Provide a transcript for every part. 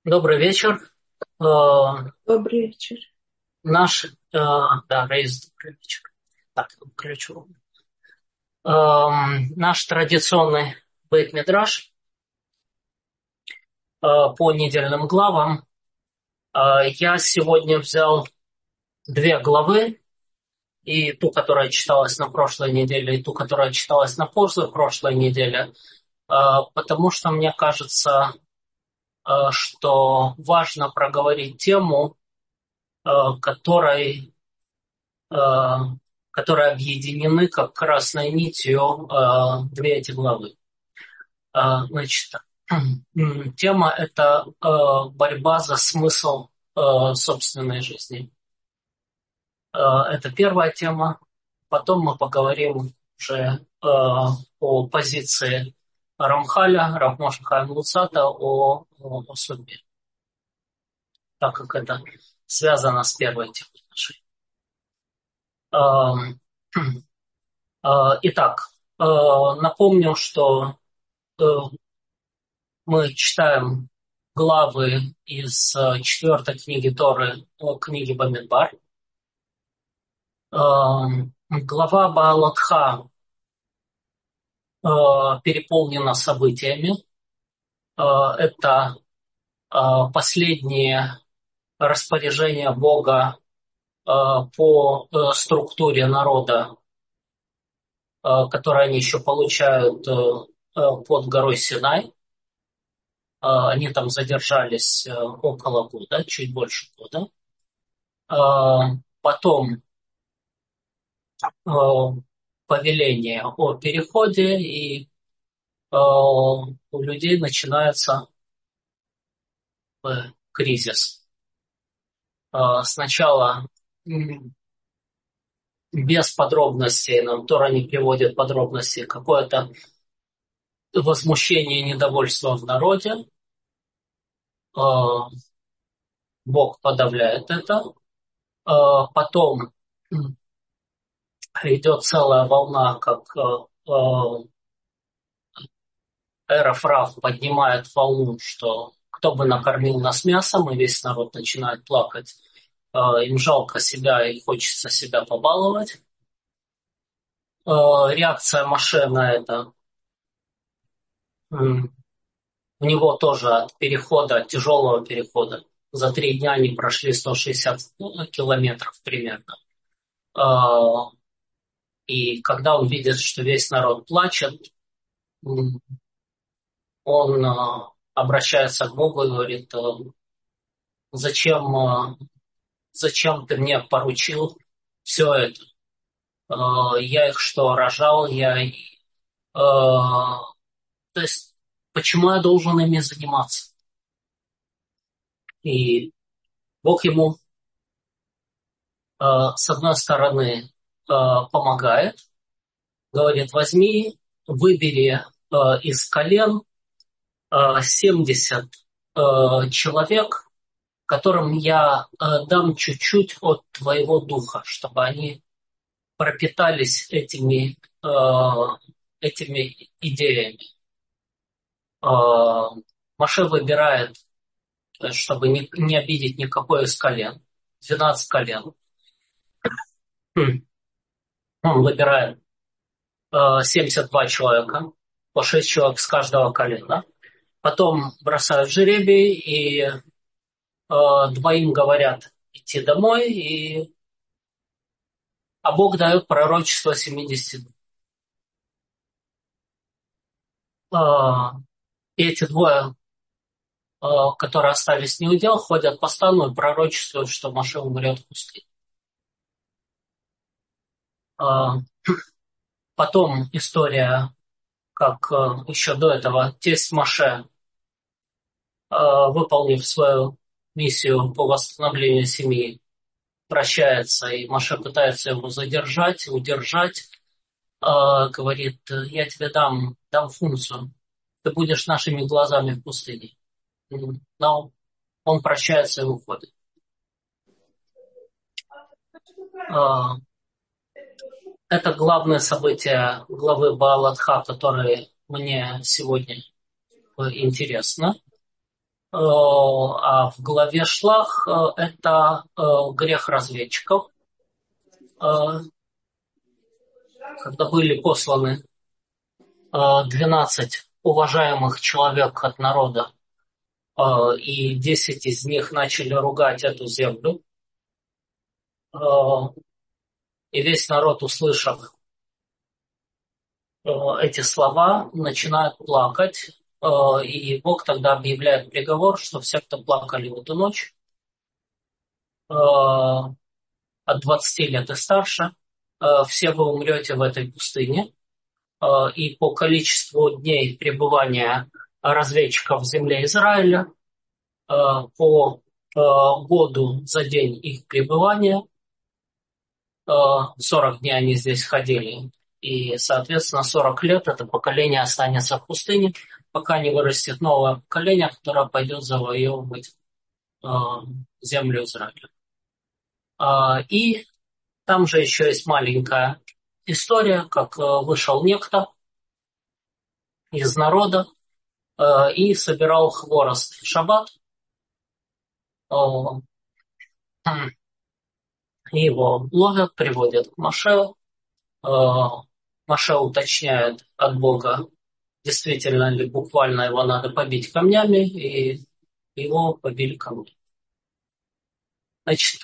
Добрый вечер. Э, Добрый вечер. Рейс, добрый вечер. Так, включу. Наш традиционный бейт-мидраш по недельным главам. Я сегодня взял две главы, и ту, которая читалась на прошлой неделе, и ту, которая читалась на прошлой неделе, потому что мне кажется, что важно проговорить тему, которой э, которые объединены как красной нитью две эти главы. Значит, тема – это борьба за смысл собственной жизни. Это первая тема. Потом мы поговорим уже о позиции Рамхаля, Рав Моше Хаим Луцата, о судьбе, так как это связано с первой темой нашей. Итак, напомню, что э, мы читаем главы из четвертой книги Торы, книги Бамидбар. Глава Баалатха переполнена событиями. Это последние распоряжения Бога по структуре народа, которые они еще получают под горой Синай. Они там задержались около года, чуть больше года. Потом повеление о переходе, и у людей начинается кризис. Сначала без подробностей, нам Тора не приводит подробности, какое-то возмущение и недовольство в народе. Бог подавляет это. Потом идет целая волна, как Эров Рав поднимает волну, что кто бы накормил нас мясом, и весь народ начинает плакать. Им жалко себя и хочется себя побаловать. Реакция Моше на это, у него тоже от перехода, от тяжелого перехода. За 3 дня они прошли 160 километров примерно. И когда он видит, что весь народ плачет, он обращается к Богу и говорит: зачем, зачем ты мне поручил все это? Я их что, рожал? То есть, почему я должен ими заниматься? И Бог ему, с одной стороны, помогает, говорит: возьми, выбери из колен 70 человек, которым я дам чуть-чуть от твоего духа, чтобы они пропитались этими идеями. Моше выбирает, чтобы не обидеть никакое из колен, 12 колен. Он выбирает 72 человека, по 6 человек с каждого колена. Потом бросают жребий, и двоим говорят идти домой, а Бог дает пророчество 70. И эти двое, которые остались неудел, ходят по стану и пророчествуют, что Моше умрет в пустыне. Потом история, как еще до этого тесть Моше, выполнив свою миссию по восстановлению семьи, прощается, и Моше пытается его задержать, удержать, говорит: я тебе дам функцию, ты будешь нашими глазами в пустыне. Но он прощается и уходит. А, Это главное событие главы Баалатха, которое мне сегодня интересно. А в главе Шлах это грех разведчиков, э, когда были посланы 12 уважаемых человек от народа, и 10 из них начали ругать эту землю, э, и весь народ, услышав эти слова, начинает плакать, и Бог тогда объявляет приговор, что все, кто плакали в эту ночь, от 20 лет и старше, все вы умрете в этой пустыне, и по количеству дней пребывания разведчиков в земле Израиля, по году за день их пребывания, 40 дней они здесь ходили, и, соответственно, 40 лет это поколение останется в пустыне, пока не вырастет новое поколение, которое пойдет завоевывать э, землю Израиля. И там же еще есть маленькая история, как вышел некто из народа и собирал хворост в шаббат. Э, Его ловят, приводят к Моше. Э, Моше уточняет от Бога, действительно ли буквально его надо побить камнями, и его побили камнями. Значит,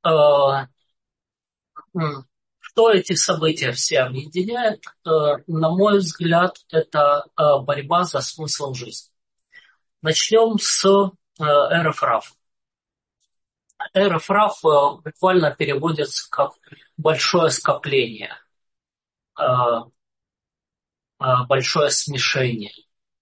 что эти события все объединяет? На мой взгляд, это борьба за смысл жизни. Начнем с эров Рав. Эров Рав буквально переводится как большое скопление, э, большое смешение.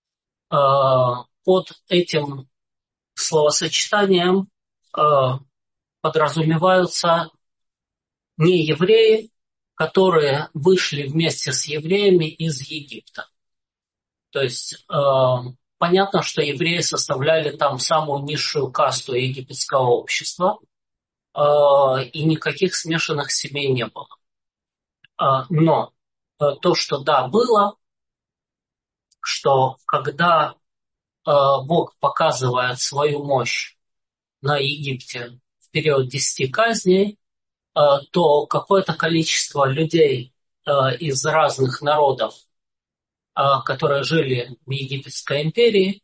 Под этим словосочетанием подразумеваются не евреи, которые вышли вместе с евреями из Египта. То есть понятно, что евреи составляли там самую низшую касту египетского общества, и никаких смешанных семей не было. Но то, что да, было, что когда Бог показывает свою мощь на Египте в период 10 казней, то какое-то количество людей из разных народов, которые жили в Египетской империи,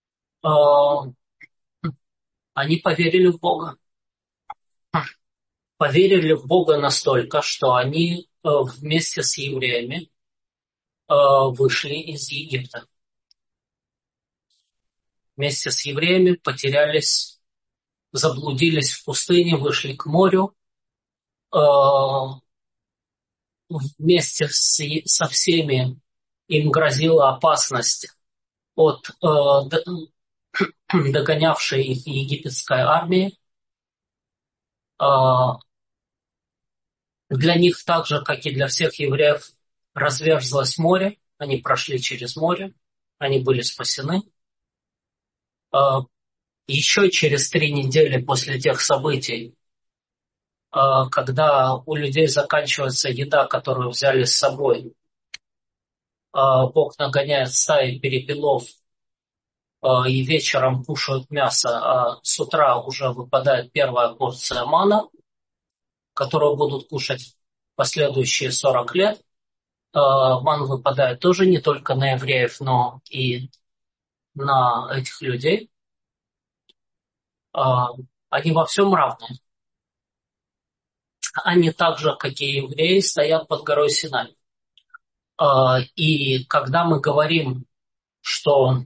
они поверили в Бога. Поверили в Бога настолько, что они вместе с евреями вышли из Египта. Вместе с евреями потерялись, заблудились в пустыне, вышли к морю. Вместе со всеми им грозила опасность от догонявшей их египетской армии. Для них так же, как и для всех евреев, разверзлось море. Они прошли через море, они были спасены. Еще через 3 недели после тех событий, когда у людей заканчивается еда, которую взяли с собой, Бог нагоняет стаи перепелов, и вечером кушают мясо, а с утра уже выпадает первая порция мана, которую будут кушать последующие 40 лет. Ман выпадает тоже не только на евреев, но и на этих людей. Они во всем равны. Они так же, как и евреи, стоят под горой Синай. И когда мы говорим, что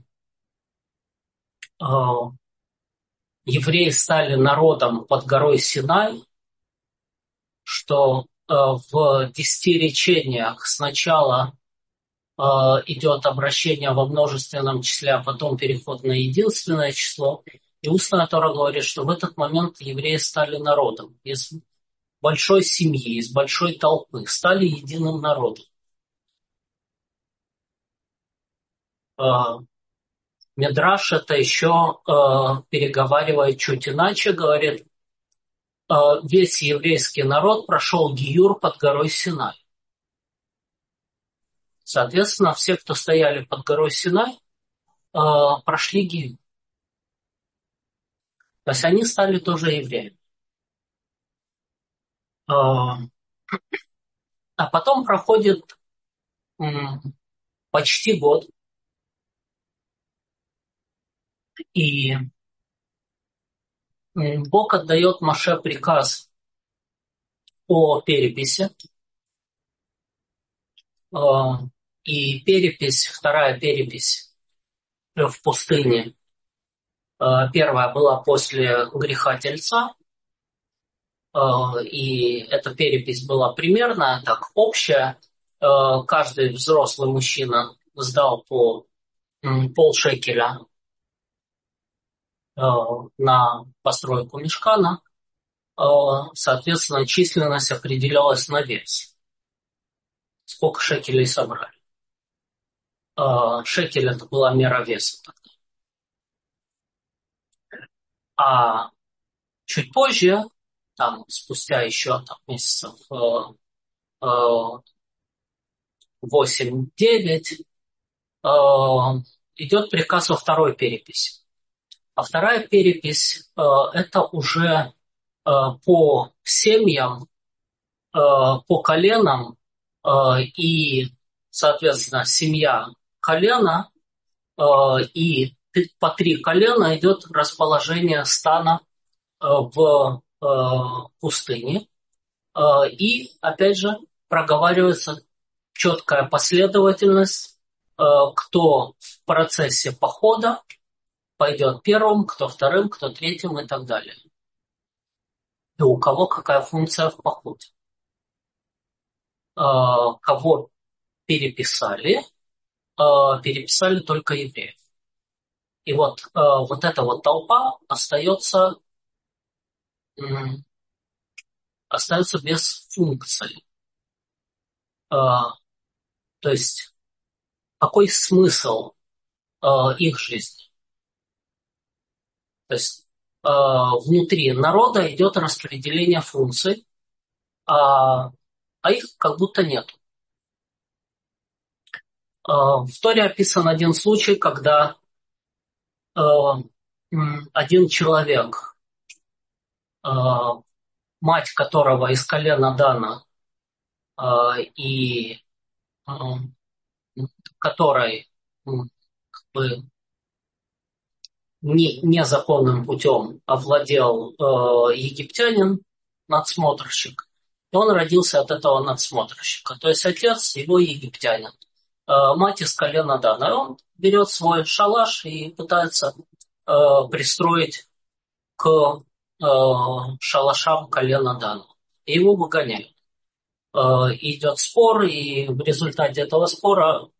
евреи стали народом под горой Синай, что в 10 речениях сначала идет обращение во множественном числе, а потом переход на единственное число. И устная Тора говорит, что в этот момент евреи стали народом. Из большой семьи, из большой толпы стали единым народом. Мидраш это еще переговаривает чуть иначе, говорит, весь еврейский народ прошел гиюр под горой Синай. Соответственно, все, кто стояли под горой Синай, прошли гиюр. То есть они стали тоже евреями. А потом проходит почти год, и Бог отдает Моше приказ о переписи. А, И перепись, вторая перепись в пустыне, первая была после греха Тельца, и эта перепись была примерная, так общая. Каждый взрослый мужчина сдал по полшекеля на постройку мишкана. Соответственно, численность определялась на вес. Сколько шекелей собрали. Шекель — это была мера веса. А чуть позже, там, спустя еще там, месяцев 8-9, идет приказ о второй переписи. А вторая перепись это уже по семьям, по коленам, и, соответственно, семья колена, и по 3 колена идет расположение стана в пустыне. И, опять же, проговаривается четкая последовательность, кто в процессе похода пойдет первым, кто вторым, кто третьим и так далее. И у кого какая функция в походе. Кого переписали, переписали только евреев. И вот эта вот толпа остается без функции. То есть какой смысл их жизни? То есть внутри народа идет распределение функций, а их как будто нет. В Торе описан один случай, когда один человек, мать которого из колена Дана, и которой как бы незаконным путем овладел египтянин, надсмотрщик, и он родился от этого надсмотрщика. То есть отец его египтянин, мать из колена Дана. Он берет свой шалаш и пытается пристроить к шалашам колена Дана. И его выгоняют. Идет спор, и в результате этого спора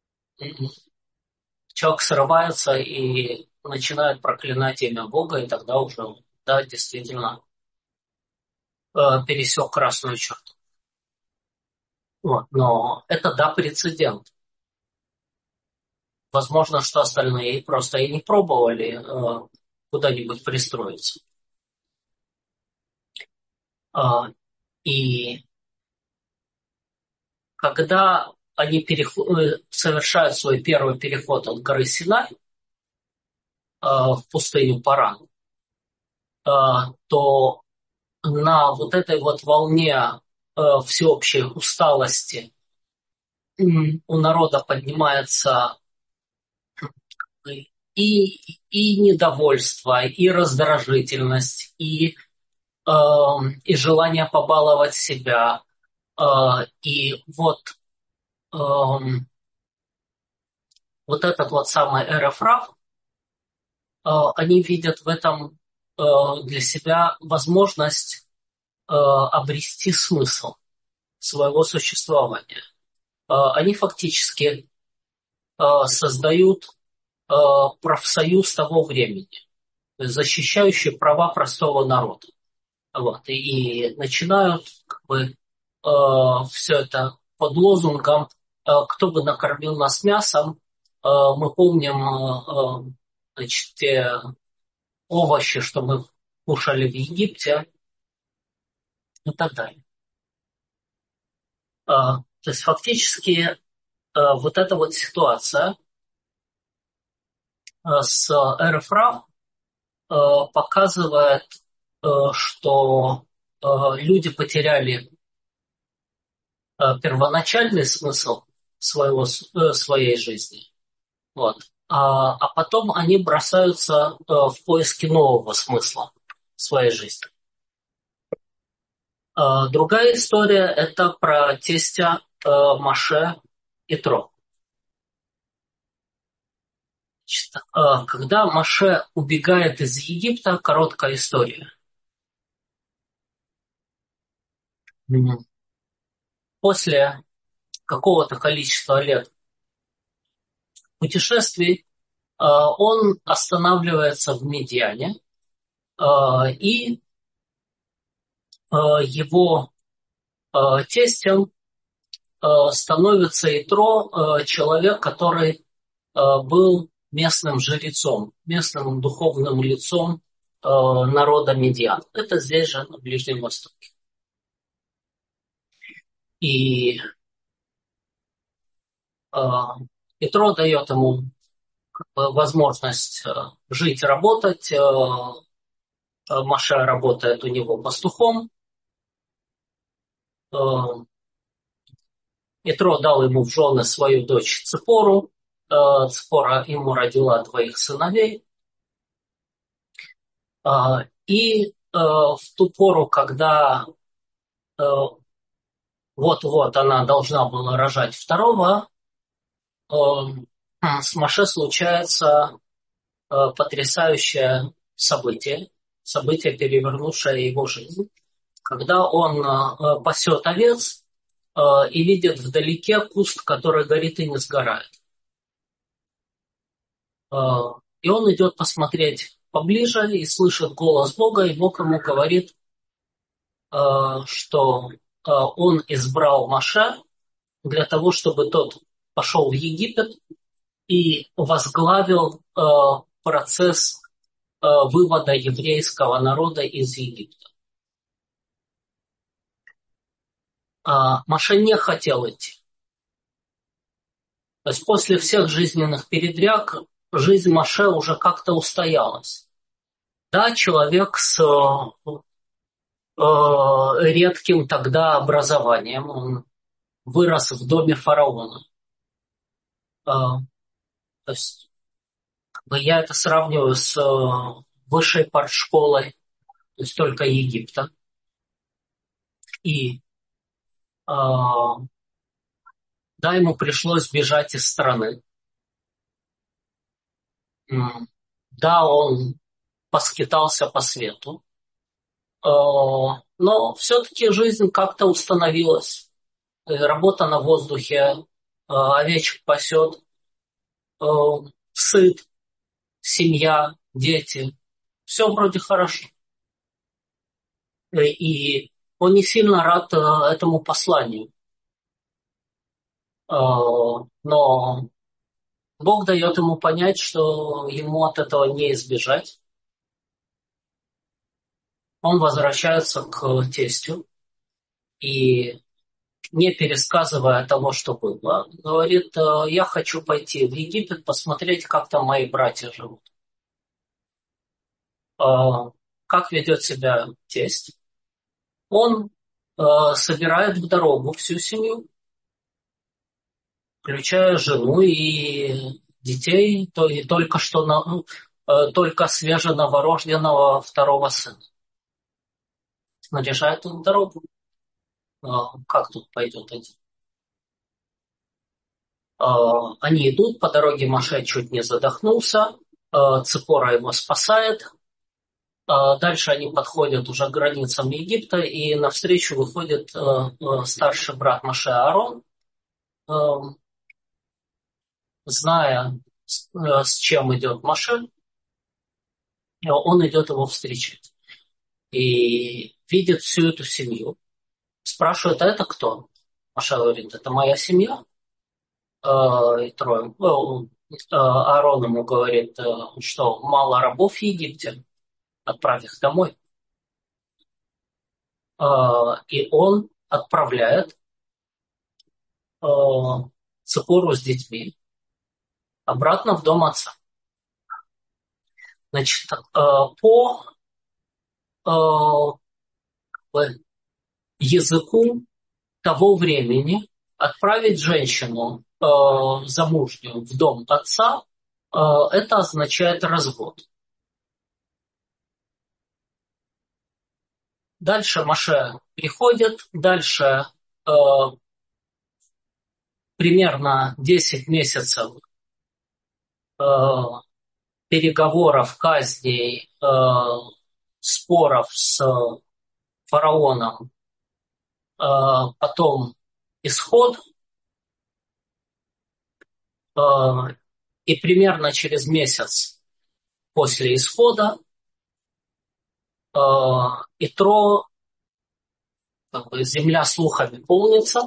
человек срывается и начинает проклинать имя Бога, и тогда уже, да, действительно пересек красную черту. Вот. Но это, да, прецедент. Возможно, что остальные просто и не пробовали куда-нибудь пристроиться. И когда они совершают свой первый переход от горы Синай в пустыню Паран, то на вот этой вот волне всеобщей усталости у народа поднимается и недовольство, и раздражительность, и желание побаловать себя. И вот этот вот самый РФ Рав, они видят в этом для себя возможность обрести смысл своего существования. Они фактически создают профсоюз того времени, защищающий права простого народа. Вот, и начинают как бы все это под лозунгом «Кто бы накормил нас мясом?». Мы помним значит, те овощи, что мы кушали в Египте и так далее. То есть фактически вот эта вот ситуация с РФ Рав, показывает, что люди потеряли первоначальный смысл своей жизни. Вот. А потом они бросаются в поиски нового смысла своей жизни. Другая история – это про тестя Моше Итро. Значит, когда Моше убегает из Египта, короткая история. После какого-то количества лет путешествий он останавливается в Медьяне, и его тестем становится Итро, человек, который был местным жрецом, местным духовным лицом народа Медьян. Это здесь же, на Ближнем Востоке. И Итро дает ему возможность жить, работать. Моше работает у него пастухом. Итро дал ему в жены свою дочь Ципору. Ципора ему родила двоих сыновей. И в ту пору, когда вот-вот она должна была рожать второго, с Моше случается потрясающее событие, перевернувшее его жизнь, когда он пасет овец и видит вдалеке куст, который горит и не сгорает. И он идет посмотреть поближе и слышит голос Бога, и Бог ему говорит, что он избрал Моше для того, чтобы тот пошел в Египет и возглавил процесс вывода еврейского народа из Египта. Моше не хотел идти. То есть после всех жизненных передряг жизнь Моше уже как-то устоялась. Да, человек с редким тогда образованием, он вырос в доме фараона. То есть я это сравниваю с высшей партшколой, то есть только Египта. И да, ему пришлось бежать из страны. Да, он поскитался по свету. Но все-таки жизнь как-то установилась. Работа на воздухе, овечек пасет, сыт, семья, дети. Все вроде хорошо. И он не сильно рад этому посланию. Но Бог дает ему понять, что ему от этого не избежать. Он возвращается к тестю и, не пересказывая того, что было, говорит: я хочу пойти в Египет, посмотреть, как там мои братья живут. Как ведет себя тесть? Он собирает в дорогу всю семью, включая жену и детей, и только свеженоворожденного второго сына. Снаряжает их в дорогу. Как тут пойдет один? Они идут, по дороге Моше чуть не задохнулся, Ципора его спасает. Дальше они подходят уже к границам Египта, и навстречу выходит старший брат Моше Аарон, зная, с чем идет Моше, он идет его встречать. И видит всю эту семью. Спрашивает: а это кто? Моше говорит: это моя семья. И Аарон ему говорит, что мало рабов в Египте, отправь их домой. И он отправляет Ципору с детьми обратно в дом отца. Значит, по языку того времени отправить женщину замужнюю в дом отца, это означает развод. Дальше Моше приходит, дальше примерно 10 месяцев э, переговоров, казней, споров с фараоном, потом исход, э, и примерно через месяц после исхода э, Итро, как бы, земля слухами полнится,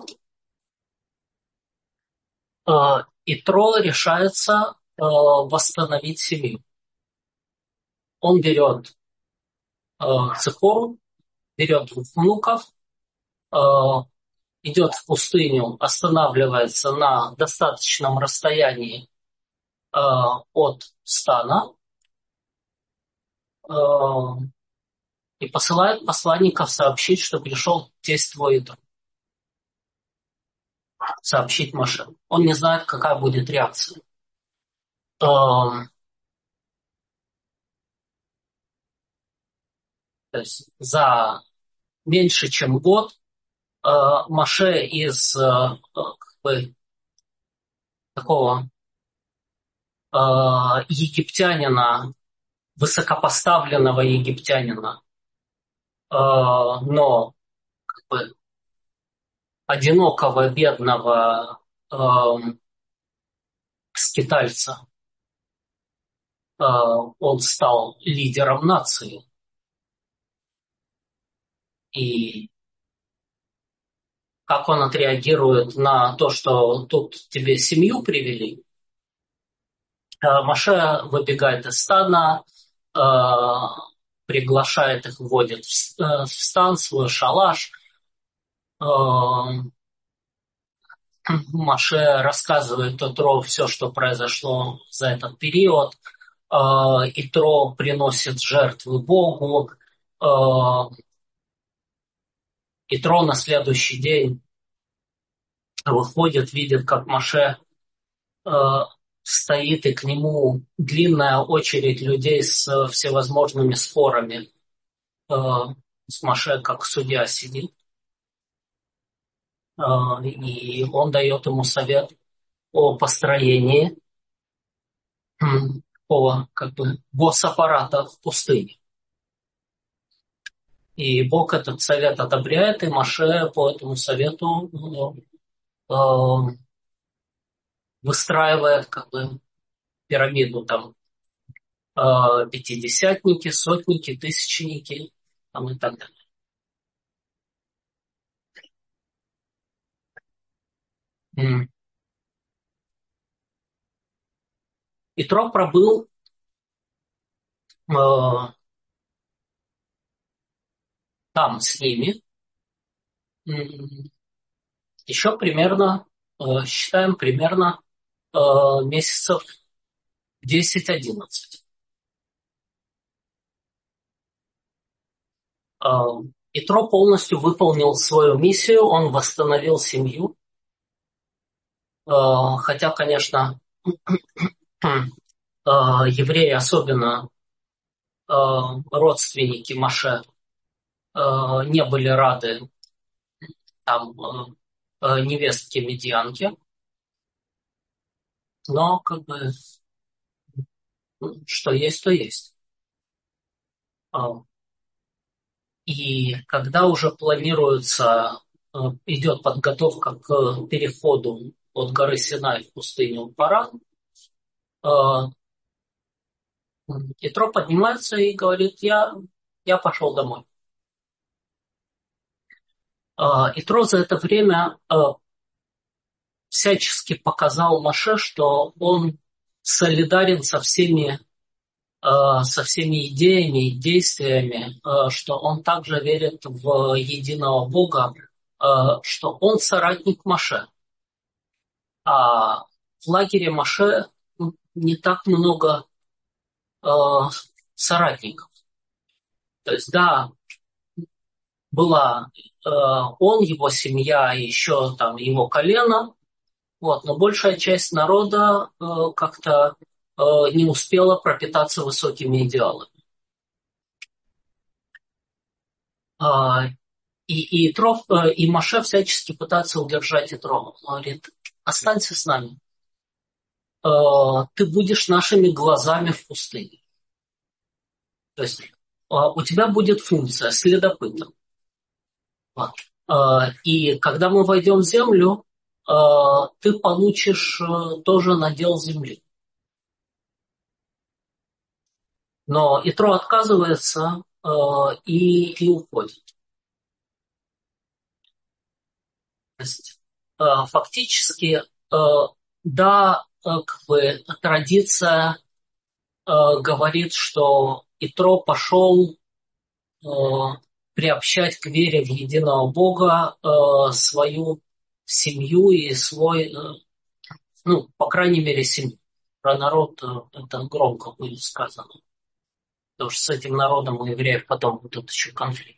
э, Итро решается восстановить семью. Он берет Ципору, берет внуков, э, идет в пустыню, останавливается на достаточном расстоянии от стана э, и посылает посланников сообщить, что пришел тесть твой Итро, сообщить Моше. Он не знает, какая будет реакция. То есть за меньше, чем год Моше из как бы, такого египтянина, высокопоставленного египтянина, но как бы одинокого, бедного скитальца, он стал лидером нации. И как он отреагирует на то, что тут тебе семью привели, Моше выбегает из стана, приглашает их, вводит в стан, свой шалаш. Моше рассказывает Итро все, что произошло за этот период. Итро приносит жертвы Богу. Итро на следующий день выходит, видит, как Моше стоит, и к нему длинная очередь людей с всевозможными спорами. С Моше как судья сидит. И он дает ему совет о построении такого как бы госаппарата в пустыне. И Бог этот совет одобряет, и Моше по этому совету выстраивает как бы пирамиду там пятидесятники, сотники, тысячники там, и так далее. Итро пробыл там с ними еще примерно, считаем, примерно месяцев 10-11. Итро полностью выполнил свою миссию, он восстановил семью, хотя, конечно, евреи, особенно родственники Моше, не были рады там невестке медианке, но как бы что есть, то есть. И когда уже планируется, идет подготовка к переходу от горы Синай в пустыню Паран, Итро поднимается и говорит, я пошел домой. Итро за это время всячески показал Моше, что он солидарен со всеми идеями и действиями, что он также верит в единого Бога, что он соратник Моше. А в лагере Моше не так много соратников. То есть, да, была он, его семья и еще там его колено, вот, но большая часть народа как-то не успела пропитаться высокими идеалами. А, и Моше всячески пытается удержать Итро. Он говорит, останься с нами. Ты будешь нашими глазами в пустыне. То есть у тебя будет функция следопыта. Вот. И когда мы войдем в землю, ты получишь тоже надел земли. Но Итро отказывается и уходит. То есть фактически, да, как бы традиция говорит, что Итро пошел приобщать к вере в единого Бога свою семью и свой, ну, по крайней мере, семью. Про народ это громко будет сказано. Потому что с этим народом у евреев потом будут еще конфликты.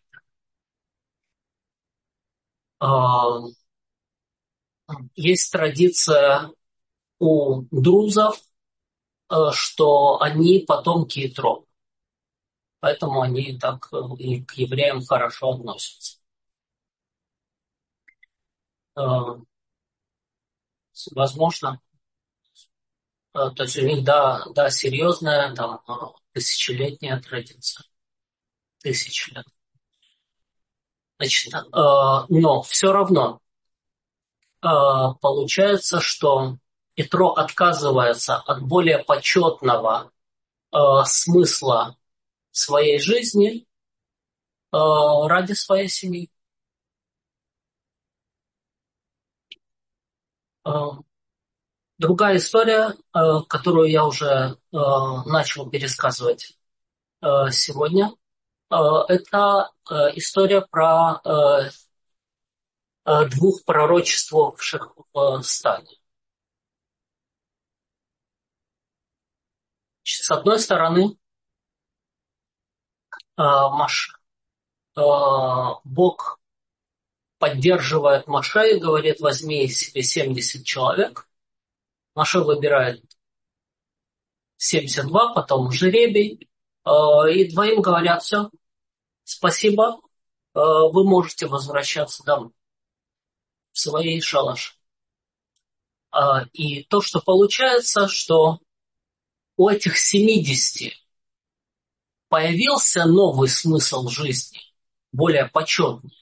Есть традиция у друзов, что они потомки Итро. Поэтому они так и к евреям хорошо относятся. Возможно, то есть у них, да, да, серьезная, там, тысячелетняя традиция. Тысячи лет. Значит, но все равно получается, что Итро отказывается от более почетного смысла своей жизни ради своей семьи. Другая история, которую я уже начал пересказывать сегодня, это история про двух пророчествовавших в стане. С одной стороны, Бог поддерживает Моше и говорит, возьми себе 70 человек. Моше выбирает 72, потом жребий, и двоим говорят, все, спасибо, вы можете возвращаться домой, в свои шалаши. И то, что получается, что у этих 70 появился новый смысл жизни, более почетный,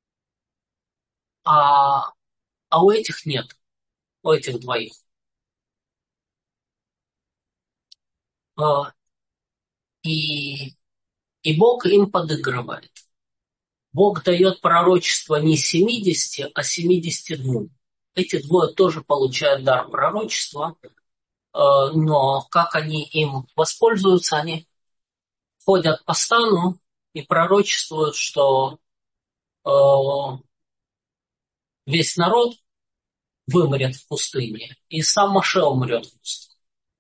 а у этих нет, у этих двоих. И, и Бог им подыгрывает. Бог дает пророчество не 70, а 72. Эти двое тоже получают дар пророчества, но как они им воспользуются, они ходят по стану и пророчествуют, что весь народ вымрет в пустыне, и сам Моше умрет в пустыне.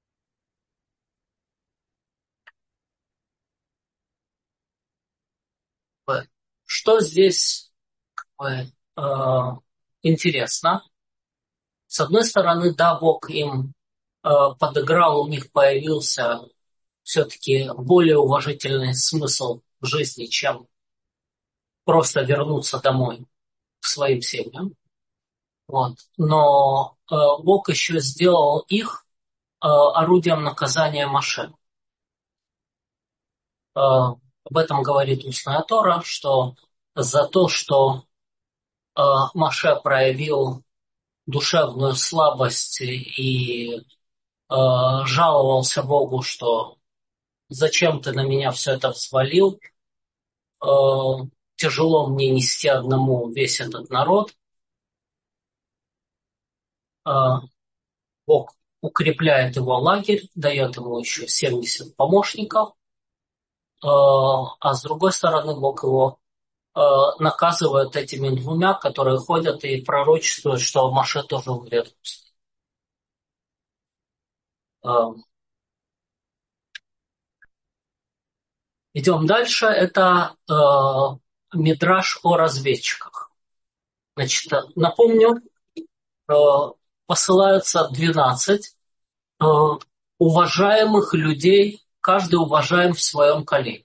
Что здесь интересно? С одной стороны, да, Бог им подыграл, у них появился все-таки более уважительный смысл в жизни, чем просто вернуться домой к своим семьям. Вот. Но Бог еще сделал их орудием наказания Моше. Об этом говорит устная Тора, что за то, что Моше проявил душевную слабость и жаловался Богу, что зачем ты на меня все это взвалил, тяжело мне нести одному весь этот народ. Бог укрепляет его лагерь, дает ему еще 70 помощников, а с другой стороны Бог его наказывает этими двумя, которые ходят и пророчествуют, что Моше тоже умрет. Идем дальше. Это мидраш о разведчиках. Значит, напомню, э, посылаются 12 э, уважаемых людей, каждый уважаем в своем колене.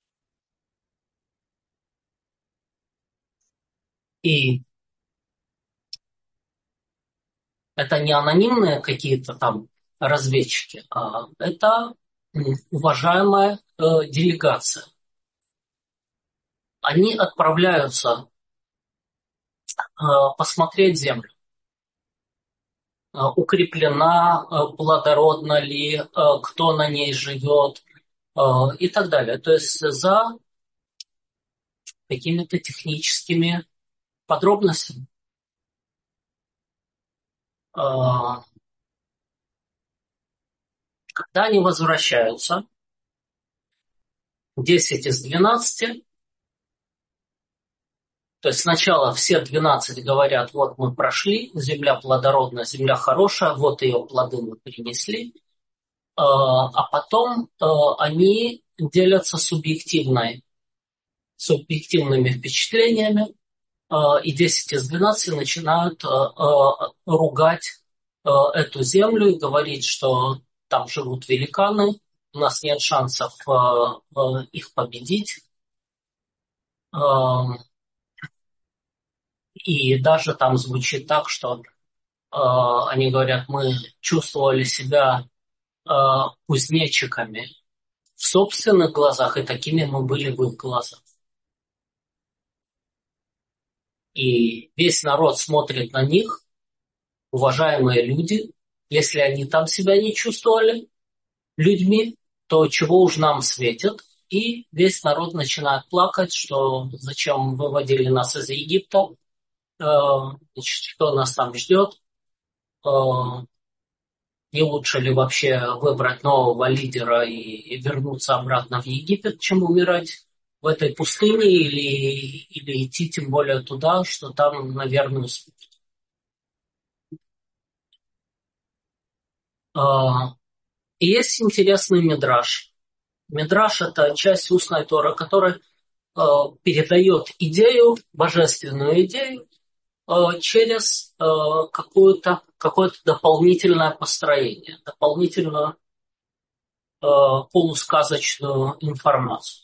И это не анонимные какие-то там разведчики, а это уважаемая делегация. Они отправляются посмотреть землю. Укреплена, плодородна ли, кто на ней живет и так далее. То есть за какими-то техническими подробностями. Когда они возвращаются, 10 из 12, то есть сначала все 12 говорят, вот мы прошли, земля плодородная, земля хорошая, вот ее плоды мы принесли, а потом они делятся субъективными впечатлениями, и 10 из 12 начинают ругать эту землю и говорить, что там живут великаны, у нас нет шансов их победить. И даже там звучит так, что они говорят, мы чувствовали себя кузнечиками в собственных глазах, и такими мы были в их глазах. И весь народ смотрит на них, уважаемые люди, если они там себя не чувствовали людьми, то чего уж нам светит. И весь народ начинает плакать, что зачем выводили нас из Египта, значит, что нас там ждет, не лучше ли вообще выбрать нового лидера и вернуться обратно в Египет, чем умирать в этой пустыне или идти тем более туда, что там, наверное, успех. И есть интересный мидраш. Мидраш – это часть устной Торы, которая передает идею, божественную идею, через какое-то дополнительное построение, дополнительную полусказочную информацию.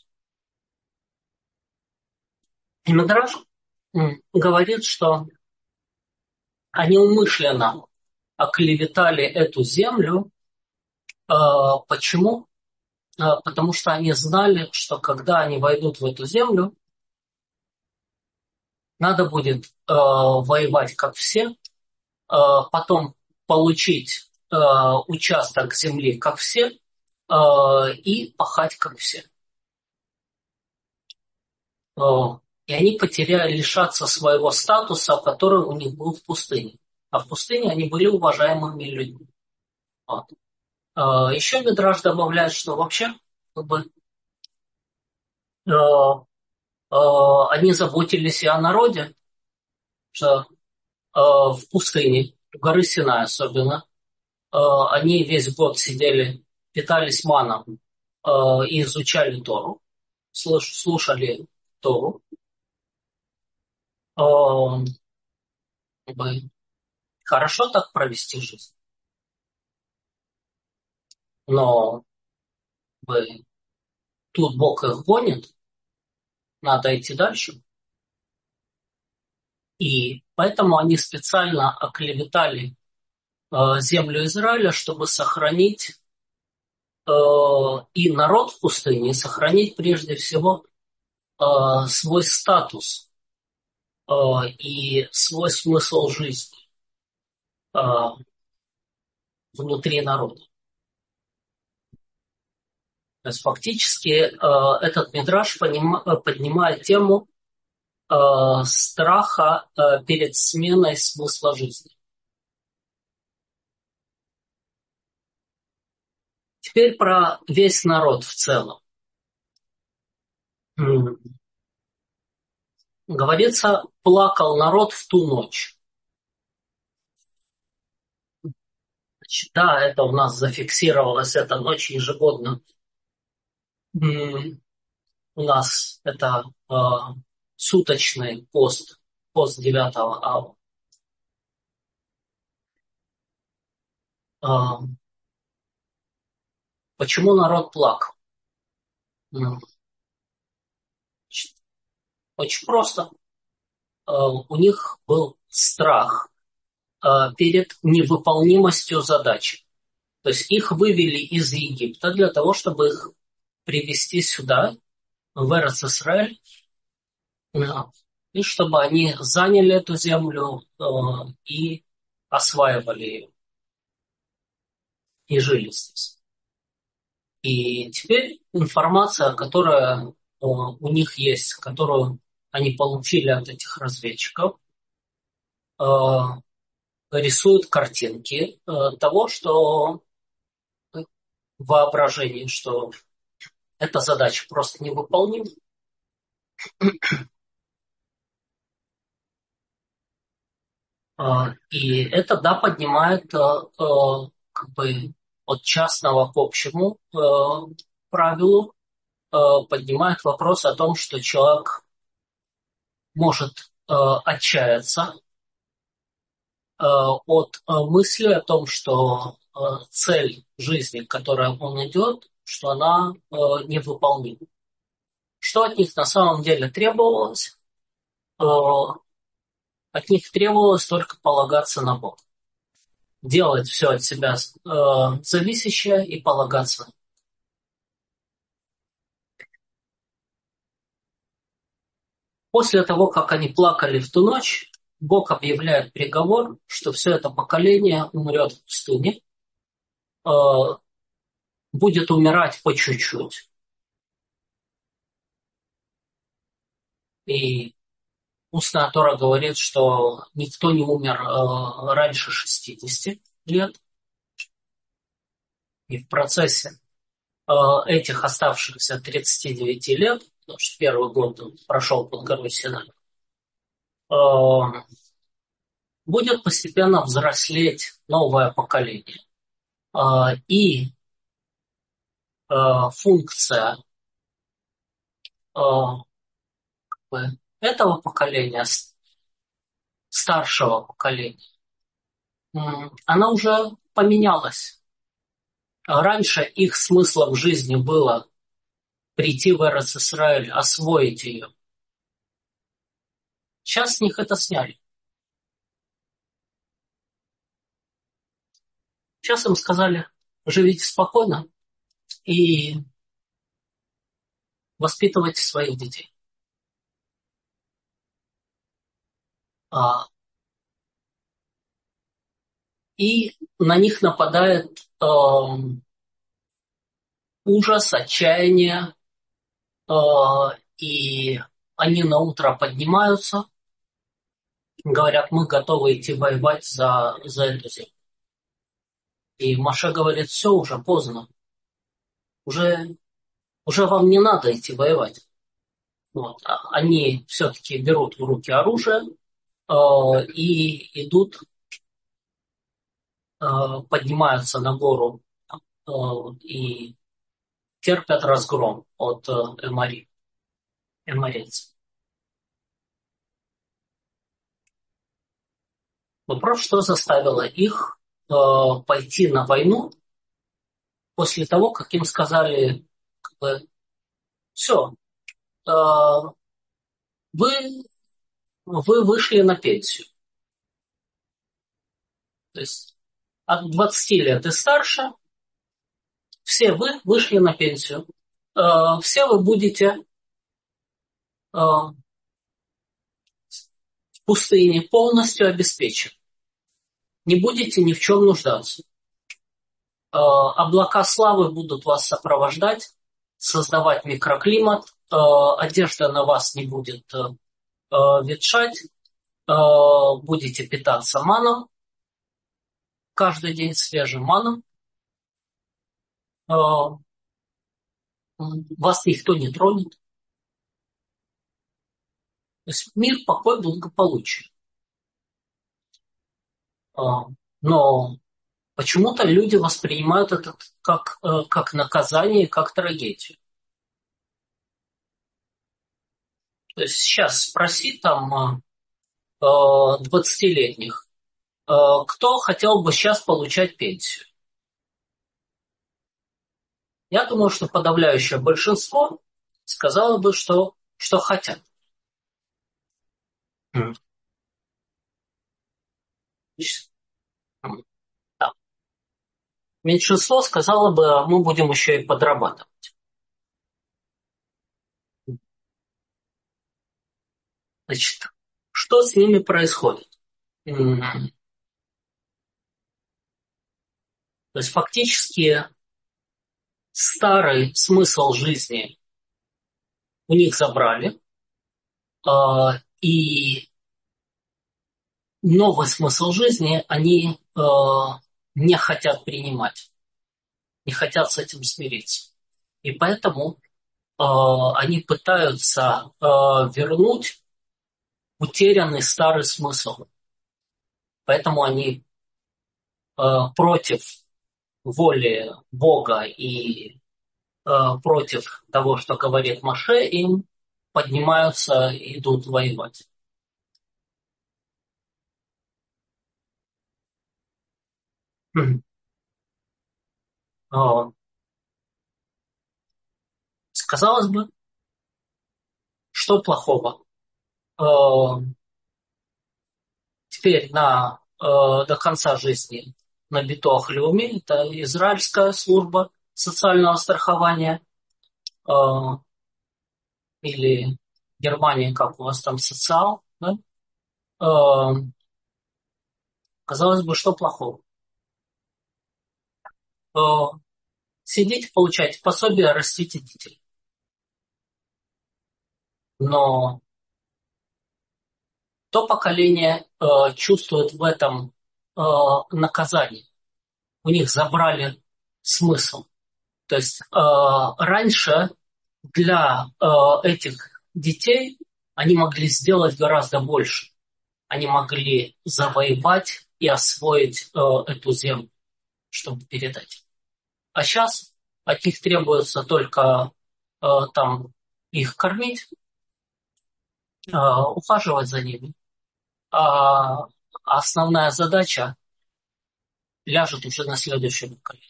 И Мидраш говорит, что они умышленно оклеветали эту землю. Почему? Потому что они знали, что когда они войдут в эту землю, надо будет воевать как все, потом получить участок земли как все и пахать как все. И они лишатся своего статуса, который у них был в пустыне. А в пустыне они были уважаемыми людьми. Вот. Еще Мидраш добавляет, что вообще как бы, они заботились и о народе, что в пустыне, у горы Синай особенно, они весь год сидели, питались маном и изучали Тору, слушали Тору. Как бы, хорошо так провести жизнь. Но как бы, тут Бог их гонит, надо идти дальше. И поэтому они специально оклеветали землю Израиля, чтобы сохранить и народ в пустыне, сохранить прежде всего свой статус и свой смысл жизни внутри народа. То есть фактически этот мидраш поднимает тему страха перед сменой смысла жизни. Теперь про весь народ в целом. Говорится, плакал народ в ту ночь. Значит, да, это у нас зафиксировалось, эта ночь ежегодно у нас это суточный пост 9 ава. Э, Почему народ плакал? М, Очень просто. У них был страх перед невыполнимостью задачи. То есть их вывели из Египта для того, чтобы их привести сюда, в Эрец-Исраэль, э, и чтобы они заняли эту землю и осваивали ее, и жили здесь. И теперь информация, которая у них есть, которую они получили от этих разведчиков, э, рисует картинки того, что в воображении, что эта задача просто невыполнима. И это, да, поднимает как бы от частного к общему правилу, поднимает вопрос о том, что человек может отчаяться от мысли о том, что цель жизни, к которой он идет, что она невыполнима. Что от них на самом деле требовалось? От них требовалось только полагаться на Бога. Делать все от себя зависящее и полагаться. После того, как они плакали в ту ночь, Бог объявляет приговор, что все это поколение умрет в пустыне, э, будет умирать по чуть-чуть. И устная Тора говорит, что никто не умер раньше 60 лет. И в процессе этих оставшихся 39 лет, потому что первый год он прошел под горой Синай, будет постепенно взрослеть новое поколение. И функция этого поколения, старшего поколения, она уже поменялась. Раньше их смыслом жизни было прийти в Эрец-Исраэль, освоить ее. Сейчас с них это сняли. Сейчас им сказали, живите спокойно и воспитывайте своих детей. И на них нападает ужас, отчаяние, и они на утро поднимаются, говорят, мы готовы идти воевать за эту землю. И Моше говорит, все, уже поздно, уже вам не надо идти воевать. Вот. Они все-таки берут в руки оружие и идут, поднимаются на гору и терпят разгром от эморийцев. Вопрос, что заставило их пойти на войну после того, как им сказали, как бы, все, вы вышли на пенсию. То есть от 20 лет и старше все вы вышли на пенсию. Все вы будете в пустыне полностью обеспечены. Не будете ни в чем нуждаться. Облака славы будут вас сопровождать, создавать микроклимат, одежда на вас не будет ветшать, будете питаться маном, каждый день свежим маном, вас никто не тронет. То есть мир, покой, благополучие. Но почему-то люди воспринимают это как наказание, как трагедию. То есть сейчас спроси там 20-летних, кто хотел бы сейчас получать пенсию. Я думаю, что подавляющее большинство сказало бы, что хотят. М. Значит, да. Меньшинство сказало бы, мы будем еще и подрабатывать. Значит, что с ними происходит? То есть фактически старый смысл жизни у них забрали, и новый смысл жизни они не хотят принимать, не хотят с этим смириться. И поэтому они пытаются вернуть утерянный старый смысл. Поэтому они против воли Бога и против того, что говорит Моше, им поднимаются, идут воевать. Мгм. А, Казалось бы, что плохого? А, Теперь до конца жизни на Битох Леуми, это израильская служба социального страхования, а, или Германия, как у вас там социал, да? А, Казалось бы, что плохого? А, Сидите, получайте пособие, растите детей. Но то поколение чувствует в этом наказание. У них забрали смысл. То есть раньше для этих детей они могли сделать гораздо больше. Они могли завоевать и освоить эту землю, чтобы передать. А сейчас от них требуется только там их кормить, ухаживать за ними. А основная задача ляжет уже на следующее поколение.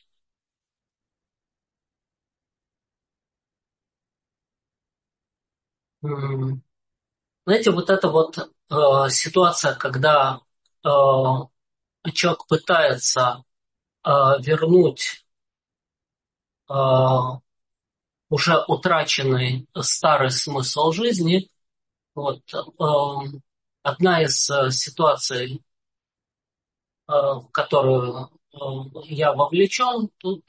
М, Знаете, вот эта вот ситуация, когда человек пытается вернуть э, уже утраченный старый смысл жизни, вот, одна из ситуаций, в которую я вовлечен, тут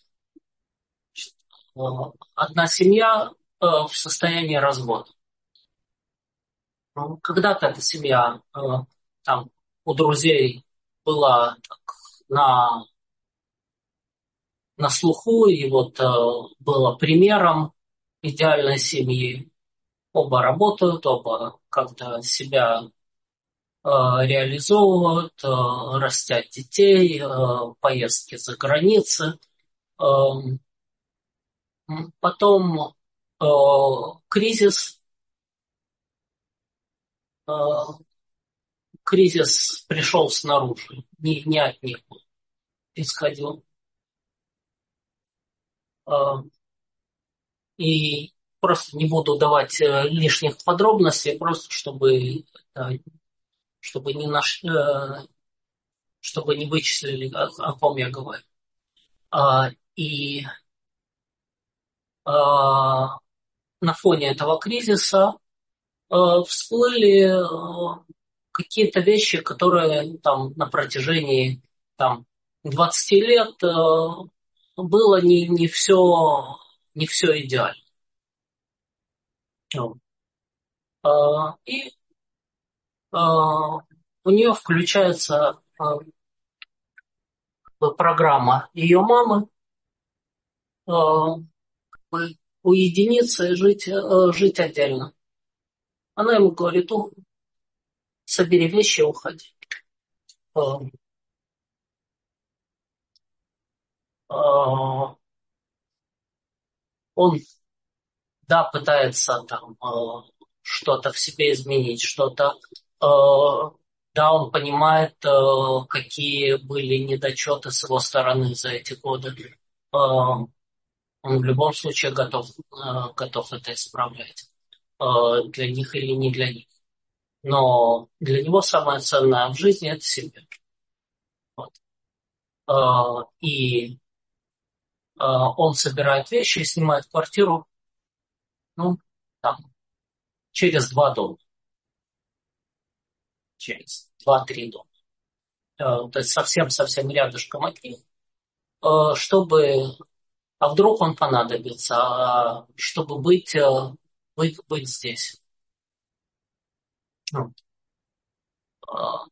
одна семья в состоянии развода. Когда-то эта семья там у друзей была так, на, на слуху, и вот было примером идеальной семьи. Оба работают, оба как-то себя реализовывают, растят детей, поездки за границей. Эм, Потом э, кризис, э, кризис пришел снаружи, не от них исходил. Э, И просто не буду давать лишних подробностей, просто э, чтобы чтобы не вычислили, о ком я говорю. И на фоне этого кризиса всплыли какие-то вещи, которые там на протяжении там 20 лет было не все идеально. Вот. И у нее включается программа ее мамы уединиться и жить отдельно. Она ему говорит, собери вещи, уходи. Э, э, Он, да, пытается там что-то в себе изменить, что-то. Да, он понимает, какие были недочеты с его стороны за эти годы. Он в любом случае готов это исправлять. Для них или не для них. Но для него самое ценное в жизни – это семья. Вот. И он собирает вещи и снимает квартиру, ну, там, через 2 дома, через 2-3 дома. То есть совсем-совсем рядышком от них, чтобы, а вдруг он понадобится, чтобы быть здесь. Ну, э,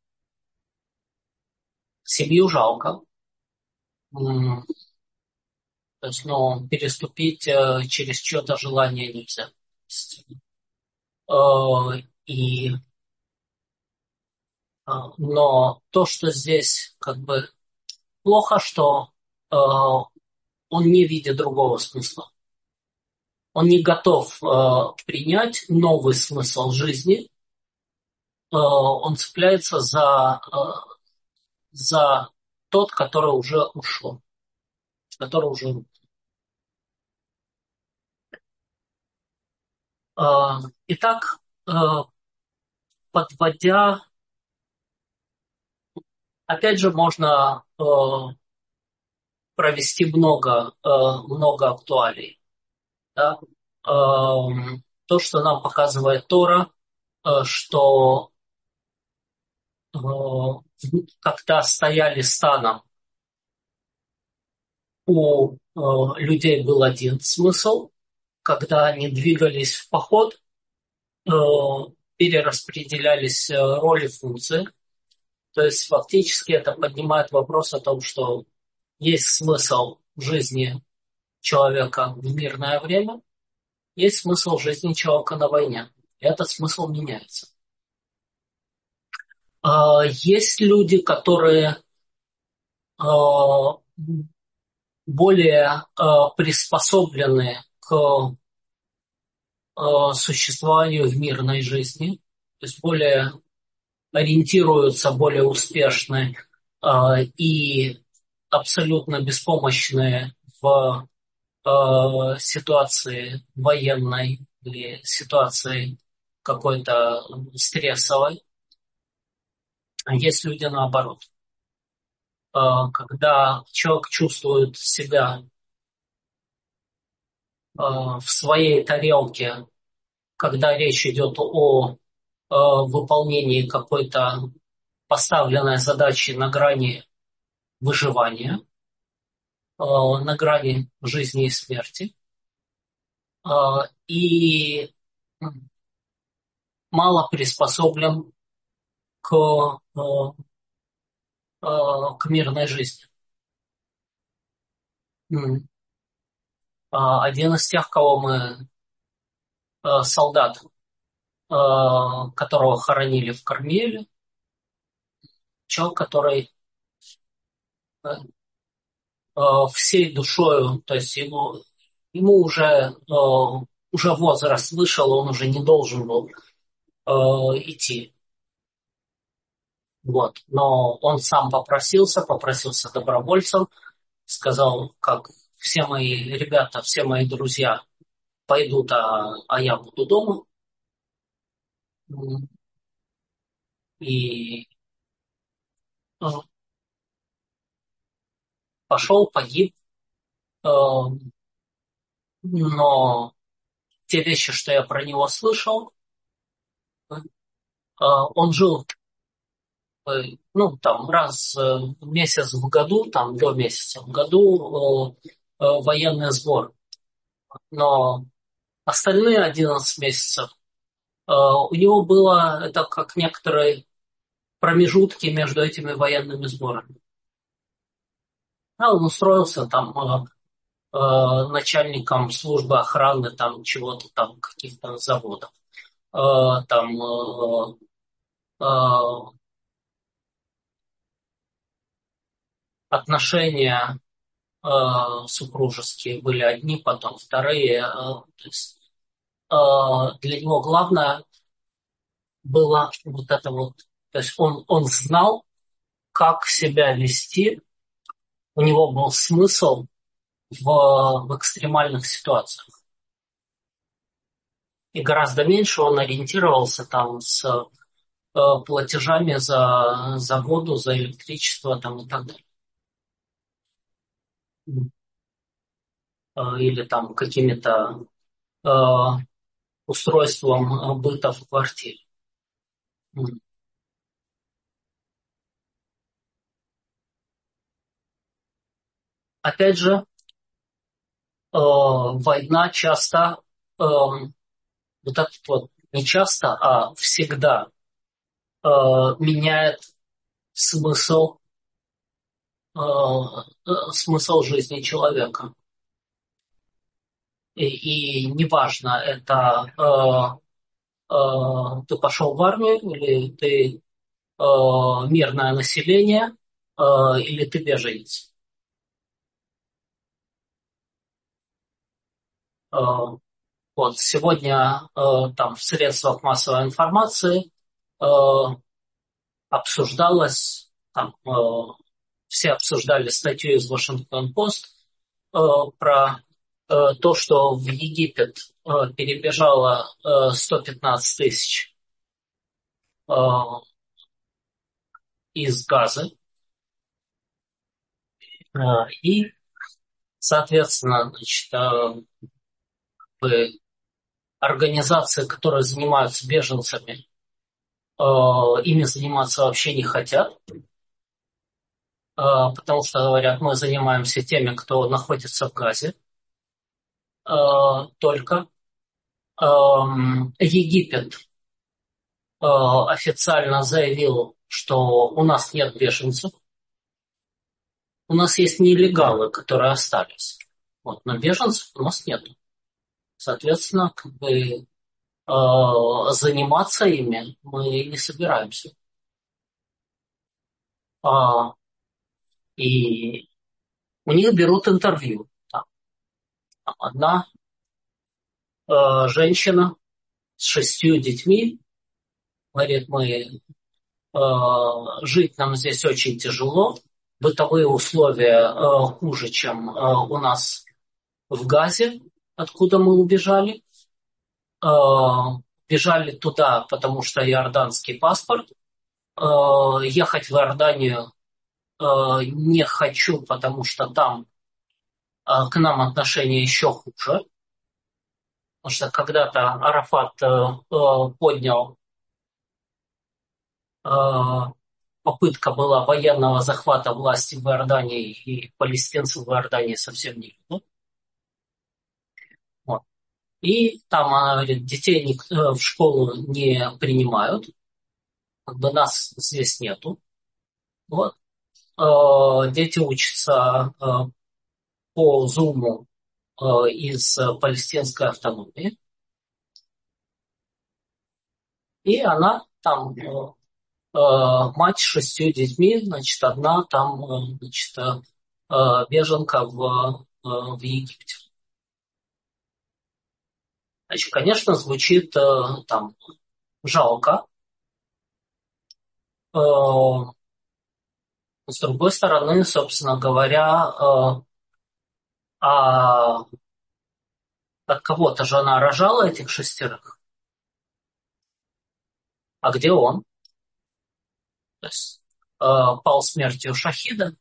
Семью жалко. То есть, ну, переступить через чье-то желание нельзя. И, но то, что здесь как бы плохо, что он не видит другого смысла. Он не готов принять новый смысл жизни. Он цепляется за тот, который уже ушел, который уже... Итак, подводя, опять же, можно провести много актуалий. Да? То, что нам показывает Тора, что когда стояли станом, у людей был один смысл, когда они двигались в поход, э, перераспределялись роли, функции. То есть фактически это поднимает вопрос о том, что есть смысл в жизни человека в мирное время, есть смысл в жизни человека на войне. И этот смысл меняется. Есть люди, которые более приспособлены к существованию в мирной жизни, то есть более ориентируются, более успешны и абсолютно беспомощны в ситуации военной или ситуации какой-то стрессовой. А есть люди наоборот. Когда человек чувствует себя в своей тарелке, когда речь идет о выполнении какой-то поставленной задачи на грани выживания, на грани жизни и смерти, и мало приспособлен к мирной жизни. Один из тех, кого мы, солдат, которого хоронили в Кармеле, человек, который всей душою, то есть ему уже возраст вышел, он уже не должен был идти. Вот. Но он сам попросился добровольцем, сказал, как все мои ребята, все мои друзья пойдут, а я буду дома. И э, пошел, погиб. Э, Но те вещи, что я про него слышал, он жил, ну, там, раз в месяц в году, там, до месяца в году военный сбор. Но остальные 11 месяцев у него было, это как некоторые промежутки между этими военными сборами. Он устроился там начальником службы охраны там чего-то там, каких-то заводов. Там отношения супружеские были одни, потом вторые. То есть для него главное было вот это вот. То есть он знал, как себя вести, у него был смысл в экстремальных ситуациях. И гораздо меньше он ориентировался там с платежами за воду, за электричество там, и так далее. Или там какими-то э, устройством быта в квартире. Опять же, война часто, вот так вот, не часто, а всегда меняет смысл, смысл жизни человека. И неважно, это ты пошел в армию, или ты мирное население, или ты беженец. Э, вот сегодня там в средствах массовой информации э, обсуждалось, там, все обсуждали статью из Вашингтон-Пост про то, что в Египет перебежало 115 тысяч э, из Газы. И, соответственно, значит, организации, которые занимаются беженцами, ими заниматься вообще не хотят, потому что говорят, мы занимаемся теми, кто находится в Газе только. Египет официально заявил, что у нас нет беженцев, у нас есть нелегалы, которые остались. Вот, но беженцев у нас нет. Соответственно, как бы заниматься ими мы не собираемся. А, и у них берут интервью. Там одна женщина с 6 детьми говорит, мы жить нам здесь очень тяжело, бытовые условия хуже, чем у нас в Газе, откуда мы убежали. Э, бежали туда, потому что иорданский паспорт. Ехать в Иорданию не хочу, потому что там к нам отношения еще хуже. Потому что когда-то Арафат поднял, э, попытка была военного захвата власти в Иордании, и палестинцев в Иордании совсем не любят. Вот. И там, она говорит, детей в школу не принимают, как бы нас здесь нету. Вот. Дети учатся по Зуму из палестинской автономии. И она там, мать с 6 детьми, значит, одна там, значит, беженка в Египте. Значит, конечно, звучит там жалко. С другой стороны, собственно говоря, а от кого-то же она рожала этих 6. А где он? То есть пал смертью шахида.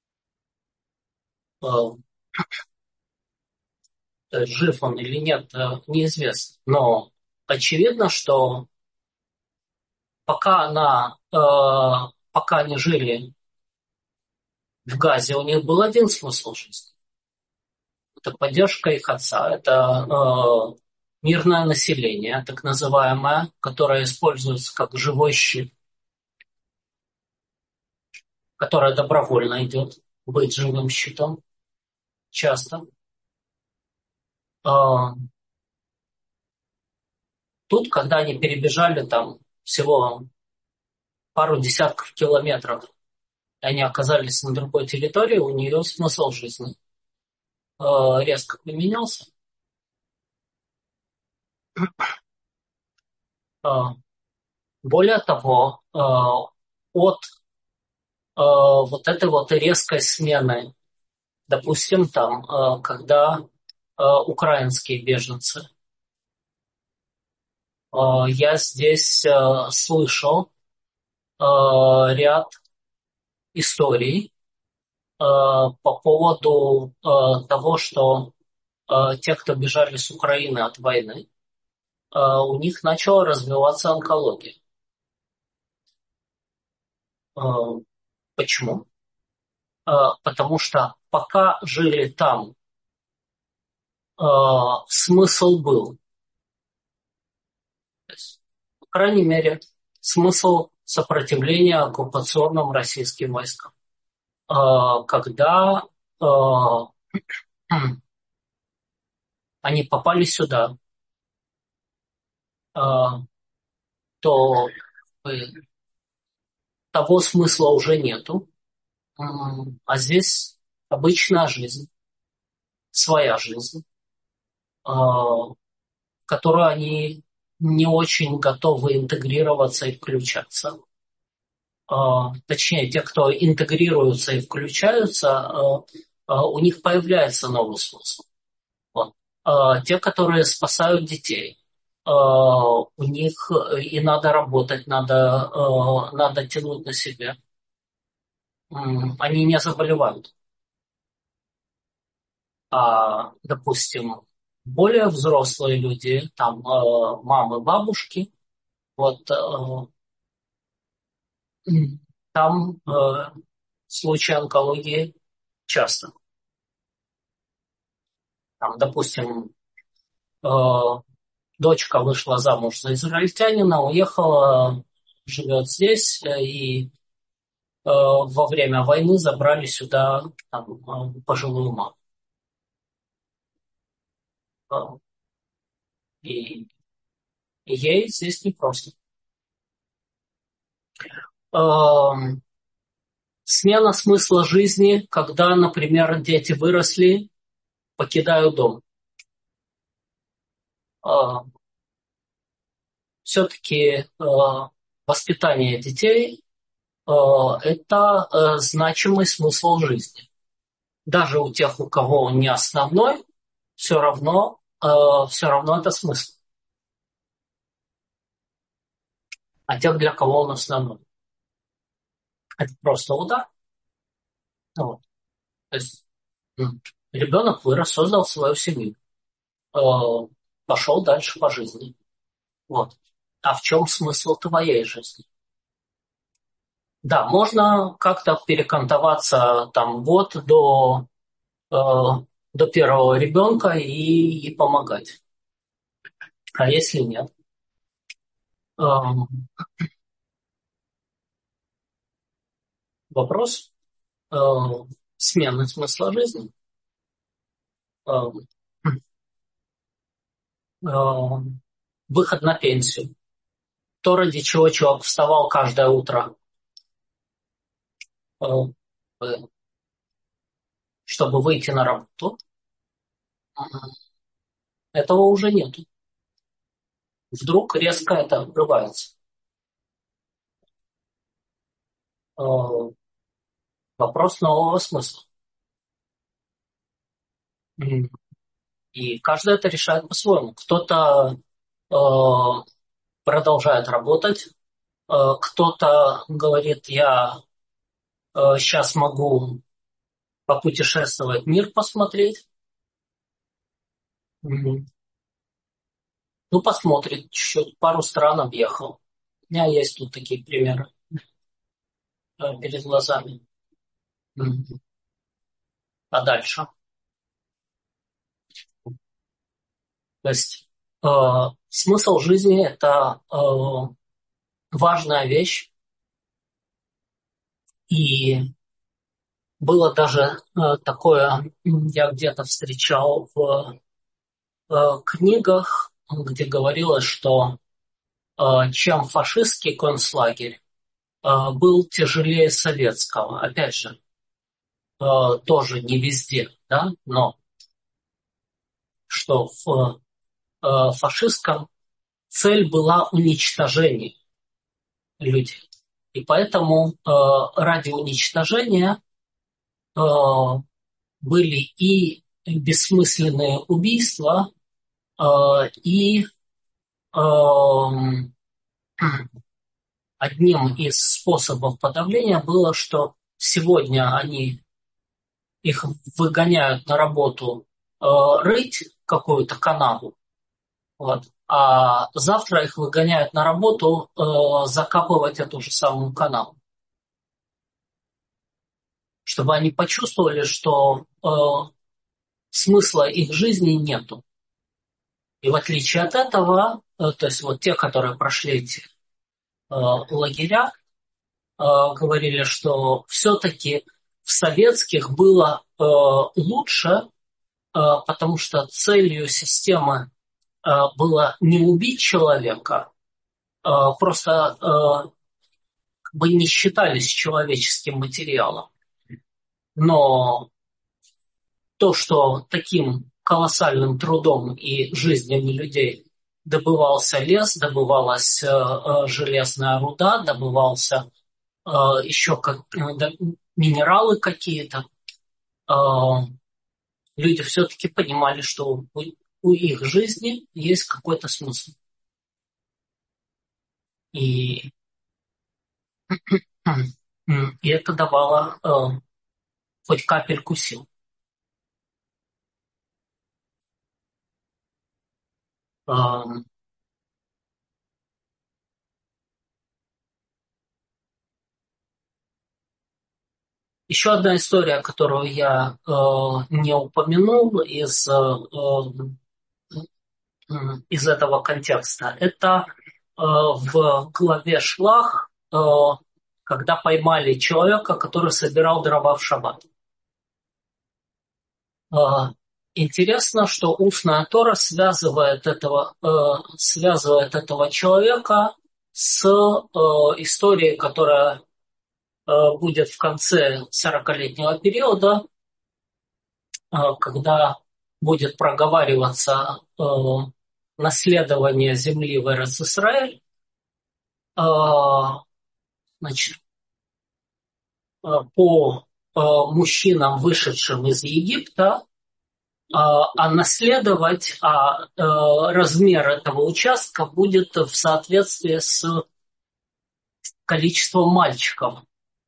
То есть жив он или нет, неизвестно. Но очевидно, что пока они жили в Газе, у них был один смысл жизни. Это поддержка их отца, это мирное население, так называемое, которое используется как живой щит, которое добровольно идет быть живым щитом часто. Э, Тут, когда они перебежали там всего пару десятков километров, и они оказались на другой территории, у нее смысл жизни резко поменялся. Более того, от вот этой вот резкой смены, допустим, там, когда украинские беженцы, я здесь слышал ряд историй по поводу того, что те, кто бежали с Украины от войны, у них начала развиваться онкология. Э, Почему? Потому что пока жили там, смысл был. То есть, по крайней мере, смысл сопротивления оккупационным российским войскам. Когда они попали сюда, то того смысла уже нету. А здесь обычная жизнь, своя жизнь, в которую они не очень готовы интегрироваться и включаться. Точнее, те, кто интегрируются и включаются, у них появляется новый смысл. Вот. Те, которые спасают детей, у них и надо работать, надо тянуть на себя. Они не заболевают. Допустим, более взрослые люди, там мамы, бабушки, вот там случаи онкологии часто. Там, допустим, дочка вышла замуж за израильтянина, уехала, живет здесь, и во время войны забрали сюда там, пожилую маму. Э, И ей здесь непросто. Э, Смена смысла жизни, когда, например, дети выросли, покидают дом. Все-таки воспитание детей это значимый смысл жизни. Даже у тех, у кого он не основной, все равно это смысл. А тех, для кого он основной, это просто удар. Вот. То есть ребенок вырос, создал свою семью, э, пошел дальше по жизни. Вот. А в чем смысл твоей жизни? Да, можно как-то перекантоваться там год э, до первого ребенка и помогать. А если нет? Эм, Вопрос э, смены смысла жизни. Эм, Выход на пенсию. То, ради чего человек вставал каждое утро, э, э, чтобы выйти на работу, этого уже нет. Вдруг резко это обрывается. Э, Вопрос нового смысла. И каждый это решает по-своему. Кто-то продолжает работать, кто-то говорит, я сейчас могу попутешествовать, мир посмотреть. Ну, посмотрит, чуть пару стран объехал. У меня есть тут такие примеры перед глазами. А дальше? То есть смысл жизни – это важная вещь. И было даже такое, я где-то встречал в книгах, где говорилось, что чем фашистский концлагерь был тяжелее советского. Опять же, тоже не везде, да, но что в фашистском цель была уничтожение людей. И поэтому ради уничтожения э, были и бессмысленные убийства, и одним из способов подавления было, что сегодня их выгоняют на работу рыть какую-то канаву, вот, а завтра их выгоняют на работу закапывать эту же самую канаву. Чтобы они почувствовали, что смысла их жизни нету. И в отличие от этого, то есть вот те, которые прошли эти лагеря, говорили, что все-таки в советских было лучше, потому что целью системы было не убить человека, просто как бы не считались человеческим материалом. Но то, что таким колоссальным трудом и жизнями людей добывался лес, добывалась железная руда, добывался еще минералы какие-то, люди все-таки понимали, что у их жизни есть какой-то смысл. И, и это давало хоть капельку сил. Еще одна история, которую я не упомянул из этого контекста, это в главе Шлах, когда поймали человека, который собирал дрова в шаббат. Интересно, что устная Тора связывает этого человека с историей, которая будет в конце 40-летнего периода, когда будет проговариваться наследование земли в Эрец-Исраэль, значит, по мужчинам, вышедшим из Египта, а наследовать размер этого участка будет в соответствии с количеством мальчиков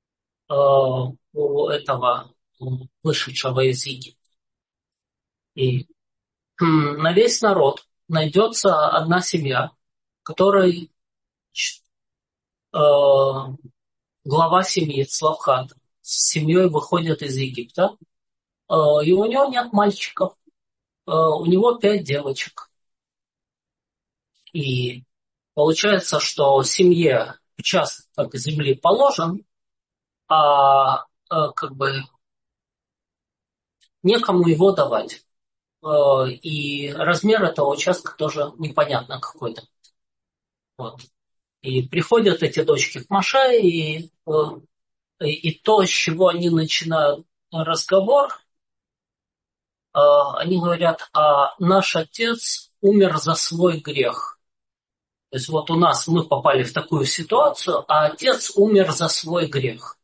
у этого вышедшего из Египта. И на весь народ найдется одна семья, которой глава семьи Цлавхат с семьей выходит из Египта, и у него нет мальчиков, у него 5 девочек. И получается, что семье участок земли положен, а как бы некому его давать. И размер этого участка тоже непонятно какой-то. Вот. И приходят эти дочки к Моше, и то, с чего они начинают разговор, они говорят, наш отец умер за свой грех. То есть вот у нас мы попали в такую ситуацию, а отец умер за свой грех.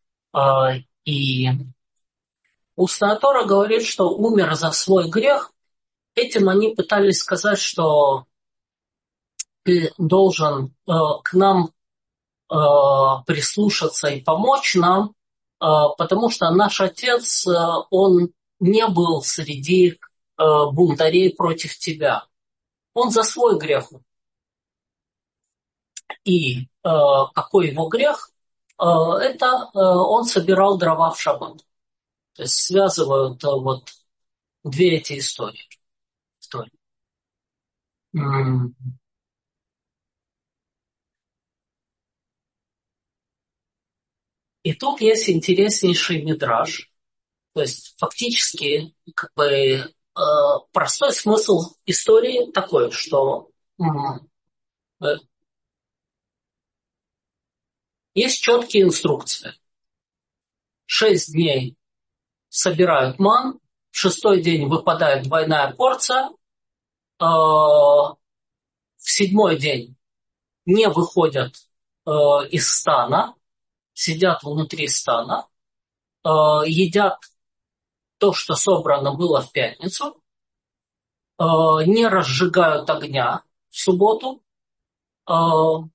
И устная Тора говорит, что умер за свой грех. Этим они пытались сказать, что ты должен к нам прислушаться и помочь нам, потому что наш отец, он не был среди бунтарей против тебя. Он за свой грех. И какой его грех? Это он собирал дрова в шаббат. То есть связывают вот две эти истории. И тут есть интереснейший мидраш. То есть фактически как бы простой смысл истории такой, что э, есть четкие инструкции. 6 дней собирают ман, в 6-й день выпадает двойная порция, в седьмой день не выходят из стана, сидят внутри стана, едят то, что собрано было в пятницу, не разжигают огня в субботу, то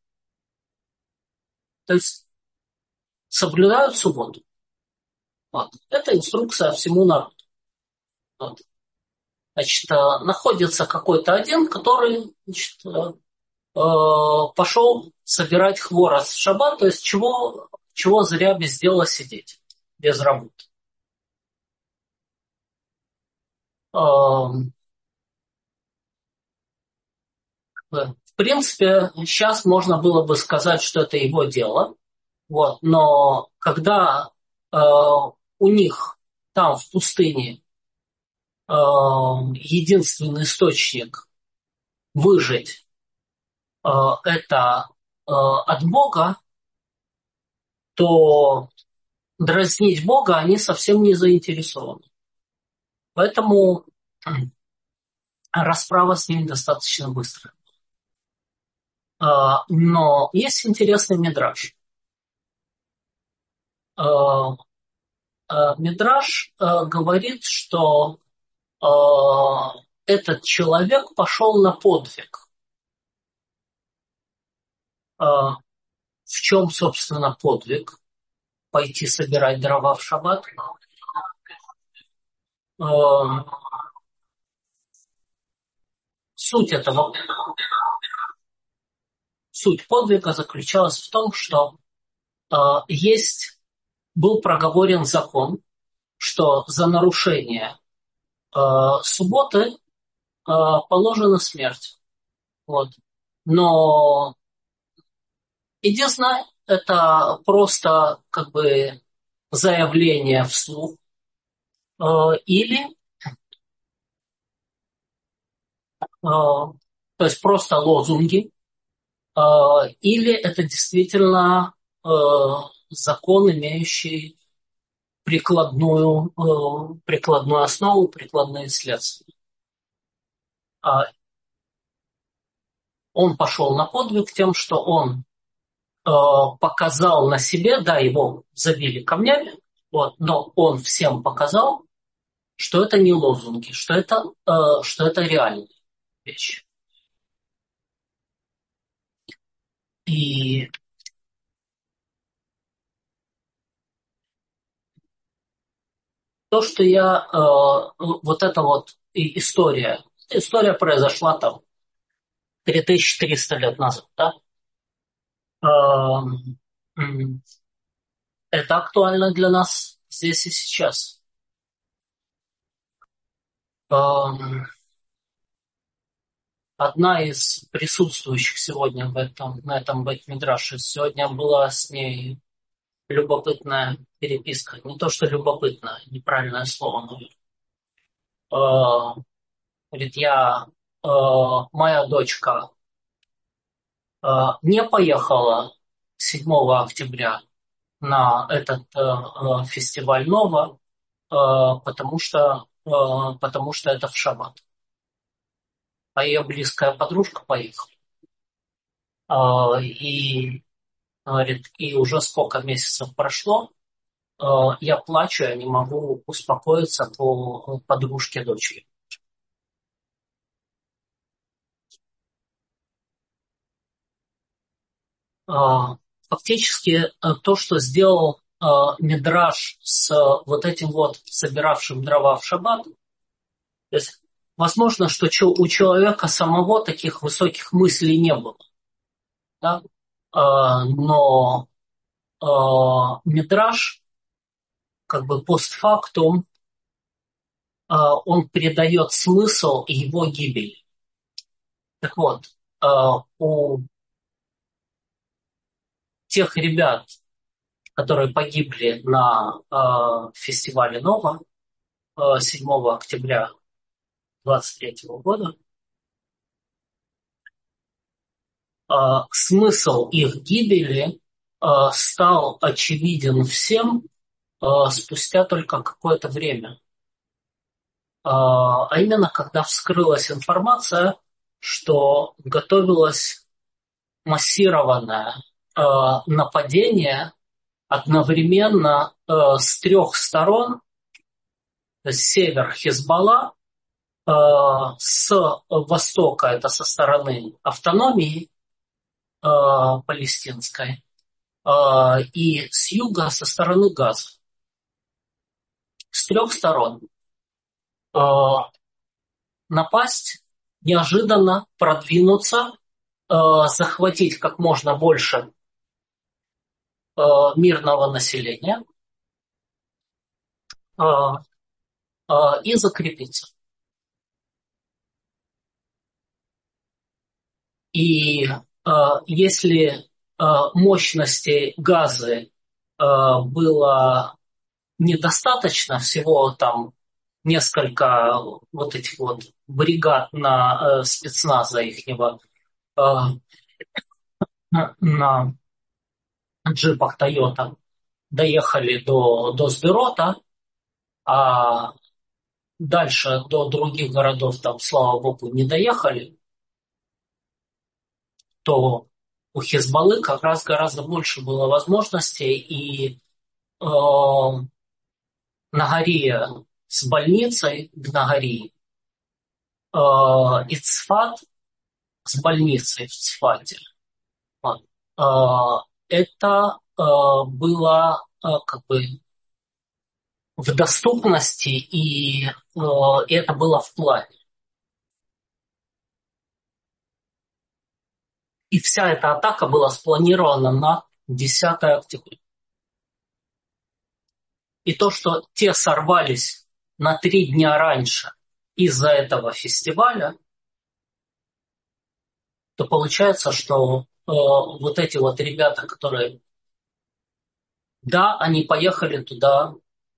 есть соблюдают субботу. Вот. Это инструкция всему народу. Вот. Значит, находится какой-то один, который, значит, пошел собирать хворост в шаббат, то есть чего зря без дела сидеть, без работы. В принципе, сейчас можно было бы сказать, что это его дело, вот, но когда у них там в пустыне единственный источник выжить это от Бога, то дразнить Бога они совсем не заинтересованы. Поэтому расправа с ним достаточно быстрая. Но есть интересный мидраш. Мидраш говорит, что этот человек пошел на подвиг. В чем, собственно, подвиг? Пойти собирать дрова в шаббат? Суть этого, суть подвига заключалась в том, что был проговорен закон, что за нарушение субботы положена смерть. Вот. Но единственное, это просто как бы заявление вслух или то есть просто лозунги, или это действительно закон, имеющий прикладную основу, прикладные следствия. Он пошел на подвиг тем, что он показал на себе, да, его забили камнями, вот, но он всем показал, что это не лозунги, что это реальная вещь. И то, что вот эта вот история произошла там 3300 лет назад, да? Это актуально для нас здесь и сейчас. Одна из присутствующих сегодня на этом бейт-мидраше, сегодня была с ней любопытная переписка. Не то, что любопытная, неправильное слово, но говорит, моя дочка не поехала 7 октября на этот фестиваль Нова, потому что это в шаббат. А ее близкая подружка поехала. И говорит, и уже сколько месяцев прошло, я плачу, я не могу успокоиться по подружке дочери. Фактически то, что сделал Мидраш с вот этим вот собиравшим дрова в шаббат, то есть возможно, что у человека самого таких высоких мыслей не было. Да? Но Мидраш, как бы постфактум, он передает смысл его гибели. Так вот, у тех ребят, которые погибли на фестивале Нова 7 октября 23 года, смысл их гибели стал очевиден всем спустя только какое-то время. А именно когда вскрылась информация, что готовилось массированное нападение одновременно с трех сторон: с север Хизбалла, с востока, это со стороны автономии палестинской, и с юга со стороны Газа. С трех сторон напасть, неожиданно продвинуться, захватить как можно больше мирного населения и закрепиться. И если мощности Газы было недостаточно, всего там несколько вот этих вот бригад на спецназа ихнего на джипах Toyota доехали до Сдерота, а дальше до других городов там, слава богу, не доехали, то у Хизбаллы как раз гораздо больше было возможностей, и Нагария с больницей в Нагарии, и Цфат с больницей в Цфате. Вот. Это было как бы в доступности, и это было в плане. И вся эта атака была спланирована на 10 октября. И то, что те сорвались на 3 дня раньше из-за этого фестиваля, то получается, что вот эти вот ребята, которые, да, они поехали туда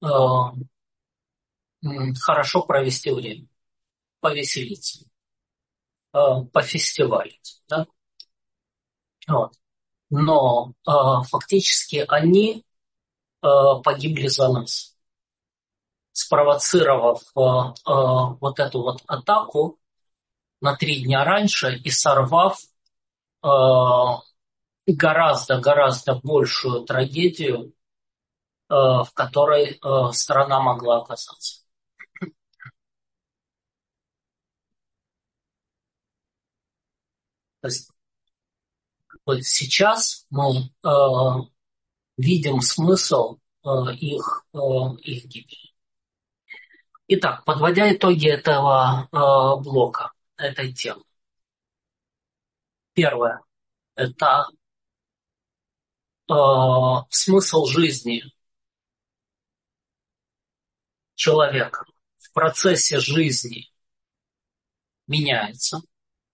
хорошо провести время, повеселиться, пофестивалить, да? Вот. Но фактически они погибли за нас, спровоцировав вот эту вот атаку на 3 дня раньше и сорвав гораздо большую трагедию, в которой страна могла оказаться. То есть вот сейчас мы видим смысл их гибели. Итак, подводя итоги этого блока, этой темы. Первое – это смысл жизни человека в процессе жизни меняется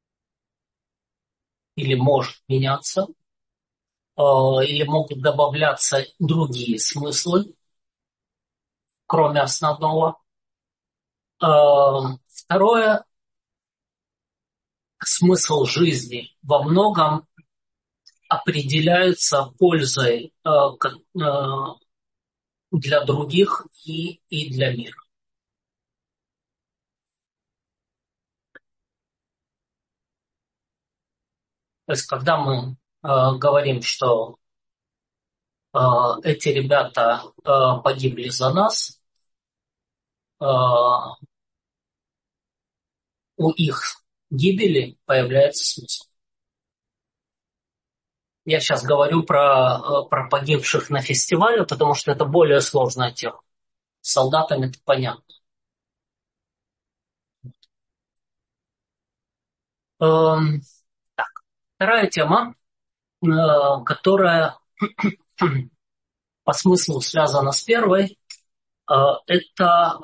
или может меняться, или могут добавляться другие смыслы, кроме основного. Второе, смысл жизни во многом определяется пользой для других и для мира. То есть, когда мы говорим, что эти ребята погибли за нас, у их гибели появляется смысл. Я сейчас говорю про погибших на фестивале, потому что это более сложная тема. С солдатами это понятно. Так, вторая тема, которая по смыслу связана с первой, это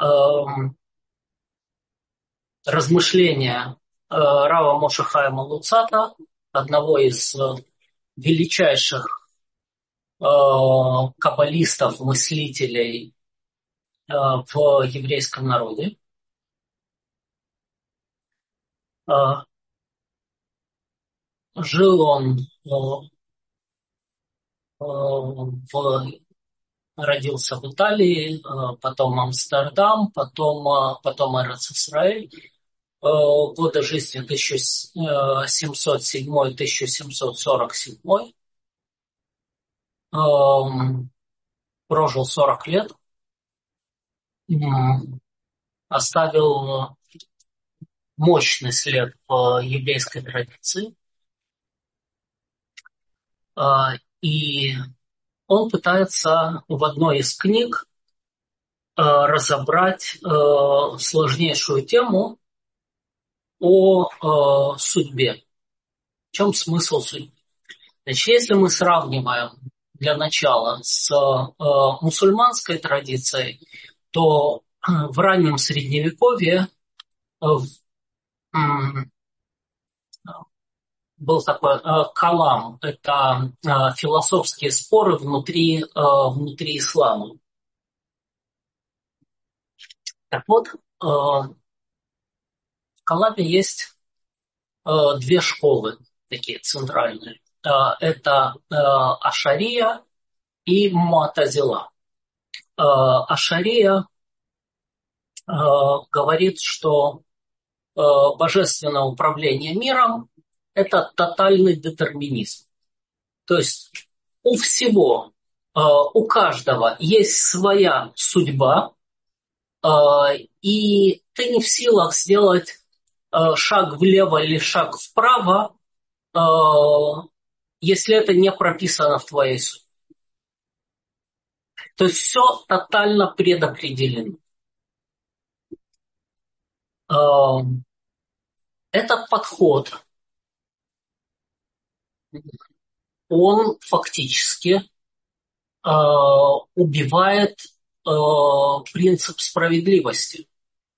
размышления Рава Моше Хаима Луцата, одного из величайших каббалистов, мыслителей в еврейском народе. Жил он в родился в Италии, потом Амстердам, потом Эрец-Исраэль. Годы жизни 1707-1747. Прожил 40 лет. Оставил мощный след в еврейской традиции. И он пытается в одной из книг разобрать сложнейшую тему о судьбе. В чем смысл судьбы? Значит, если мы сравниваем для начала с мусульманской традицией, то в раннем Средневековье был такой калам, это философские споры внутри ислама. Так вот, в каламе есть две школы такие центральные. Это Ашария и Муатазила. Ашария говорит, что божественное управление миром – это тотальный детерминизм. То есть у всего, у каждого есть своя судьба, и ты не в силах сделать шаг влево или шаг вправо, если это не прописано в твоей судьбе. То есть все тотально предопределено. Этот подход, он фактически убивает принцип справедливости.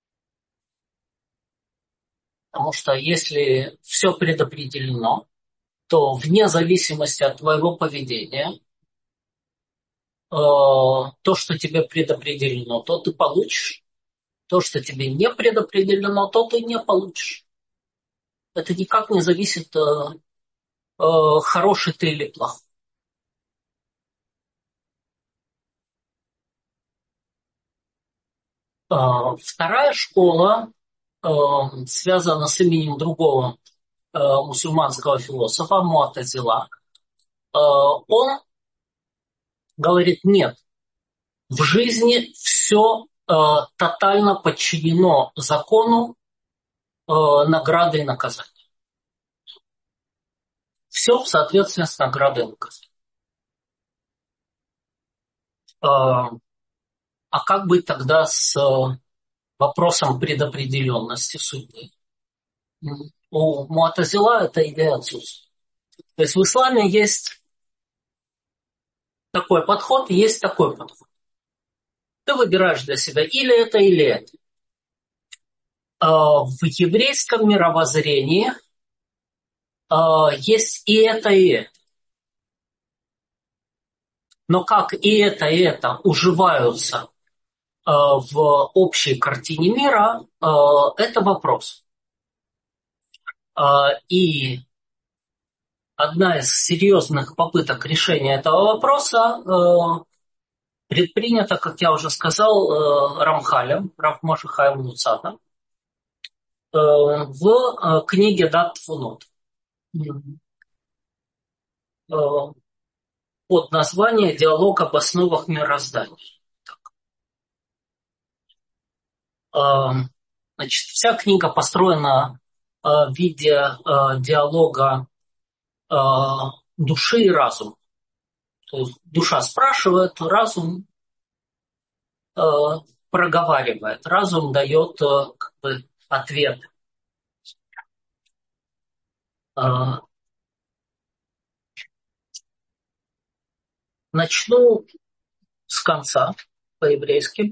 Потому что если все предопределено, то вне зависимости от твоего поведения, то, что тебе предопределено, то ты получишь. То, что тебе не предопределено, то ты не получишь. Это никак не зависит, хороший ты или плохой. Вторая школа связана с именем другого мусульманского философа Муатазила. Он говорит, нет, в жизни все тотально подчинено закону награды и наказания. Все в соответствии с наградой и наказанием. А как быть тогда с вопросом предопределенности судьбы? У Муатазила эта идея отсутствует. То есть в исламе есть такой подход, есть такой подход. Ты выбираешь для себя или это, или это. В еврейском мировоззрении есть и это, и это. Но как и это уживаются в общей картине мира, это вопрос. И одна из серьезных попыток решения этого вопроса предпринята, как я уже сказал, Рамхалем, Рав Моше Хаим Луцатом, в книге Дат Тфунот под названием «Диалог об основах мироздания». Значит, вся книга построена в виде диалога души и разума. То есть душа спрашивает, разум проговаривает, разум дает как бы ответ. Начну с конца по-еврейски.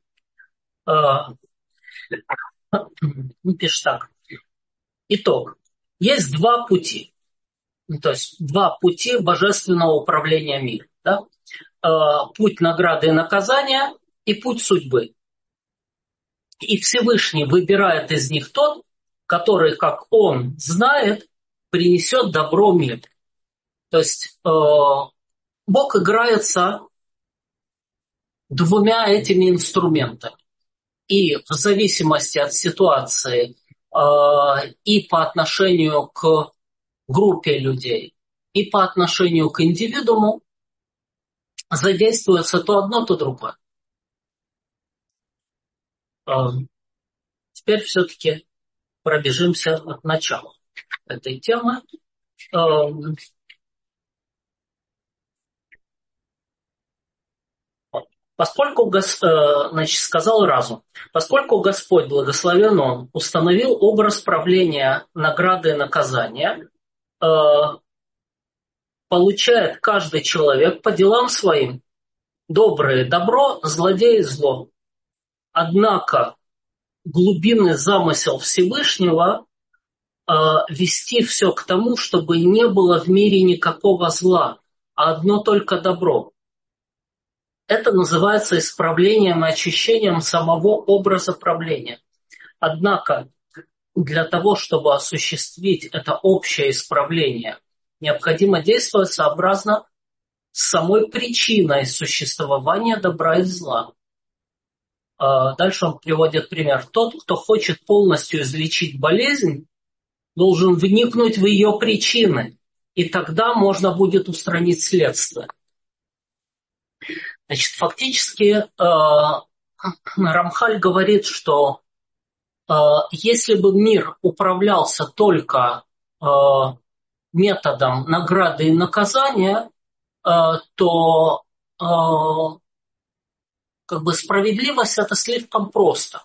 Пишет так. Итог. Есть два пути. То есть два пути божественного управления миром. Да? Путь награды и наказания и путь судьбы. И Всевышний выбирает из них тот, который, как он знает, принесет добро миру. То есть Бог играется двумя этими инструментами. И в зависимости от ситуации и по отношению к группе людей, и по отношению к индивидууму задействуется то одно, то другое. Теперь все-таки пробежимся от начала этой темы. Поскольку, значит, сказал разум, поскольку Господь, благословен Он, установил образ правления награды и наказания, получает каждый человек по делам своим доброе добро, злодеи зло. Однако глубинный замысел Всевышнего вести все к тому, чтобы не было в мире никакого зла, а одно только добро. Это называется исправлением и очищением самого образа правления. Однако для того, чтобы осуществить это общее исправление, необходимо действовать сообразно с самой причиной существования добра и зла. Дальше он приводит пример. Тот, кто хочет полностью излечить болезнь, должен вникнуть в ее причины, и тогда можно будет устранить следствие. Значит, фактически Рамхаль говорит, что если бы мир управлялся только методом награды и наказания, то как бы справедливость это слишком просто.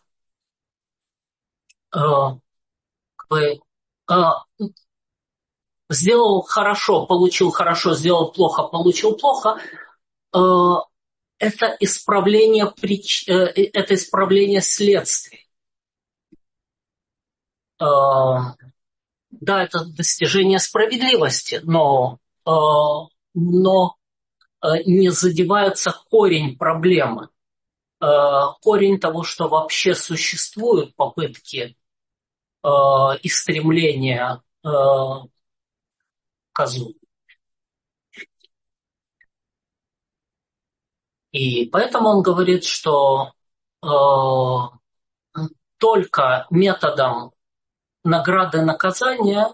Сделал хорошо, получил хорошо, сделал плохо, получил плохо. Это исправление следствий. Да, это достижение справедливости, но не задевается корень проблемы. Корень того, что вообще существуют попытки и стремления к злу. И поэтому он говорит, что только методом награды и наказания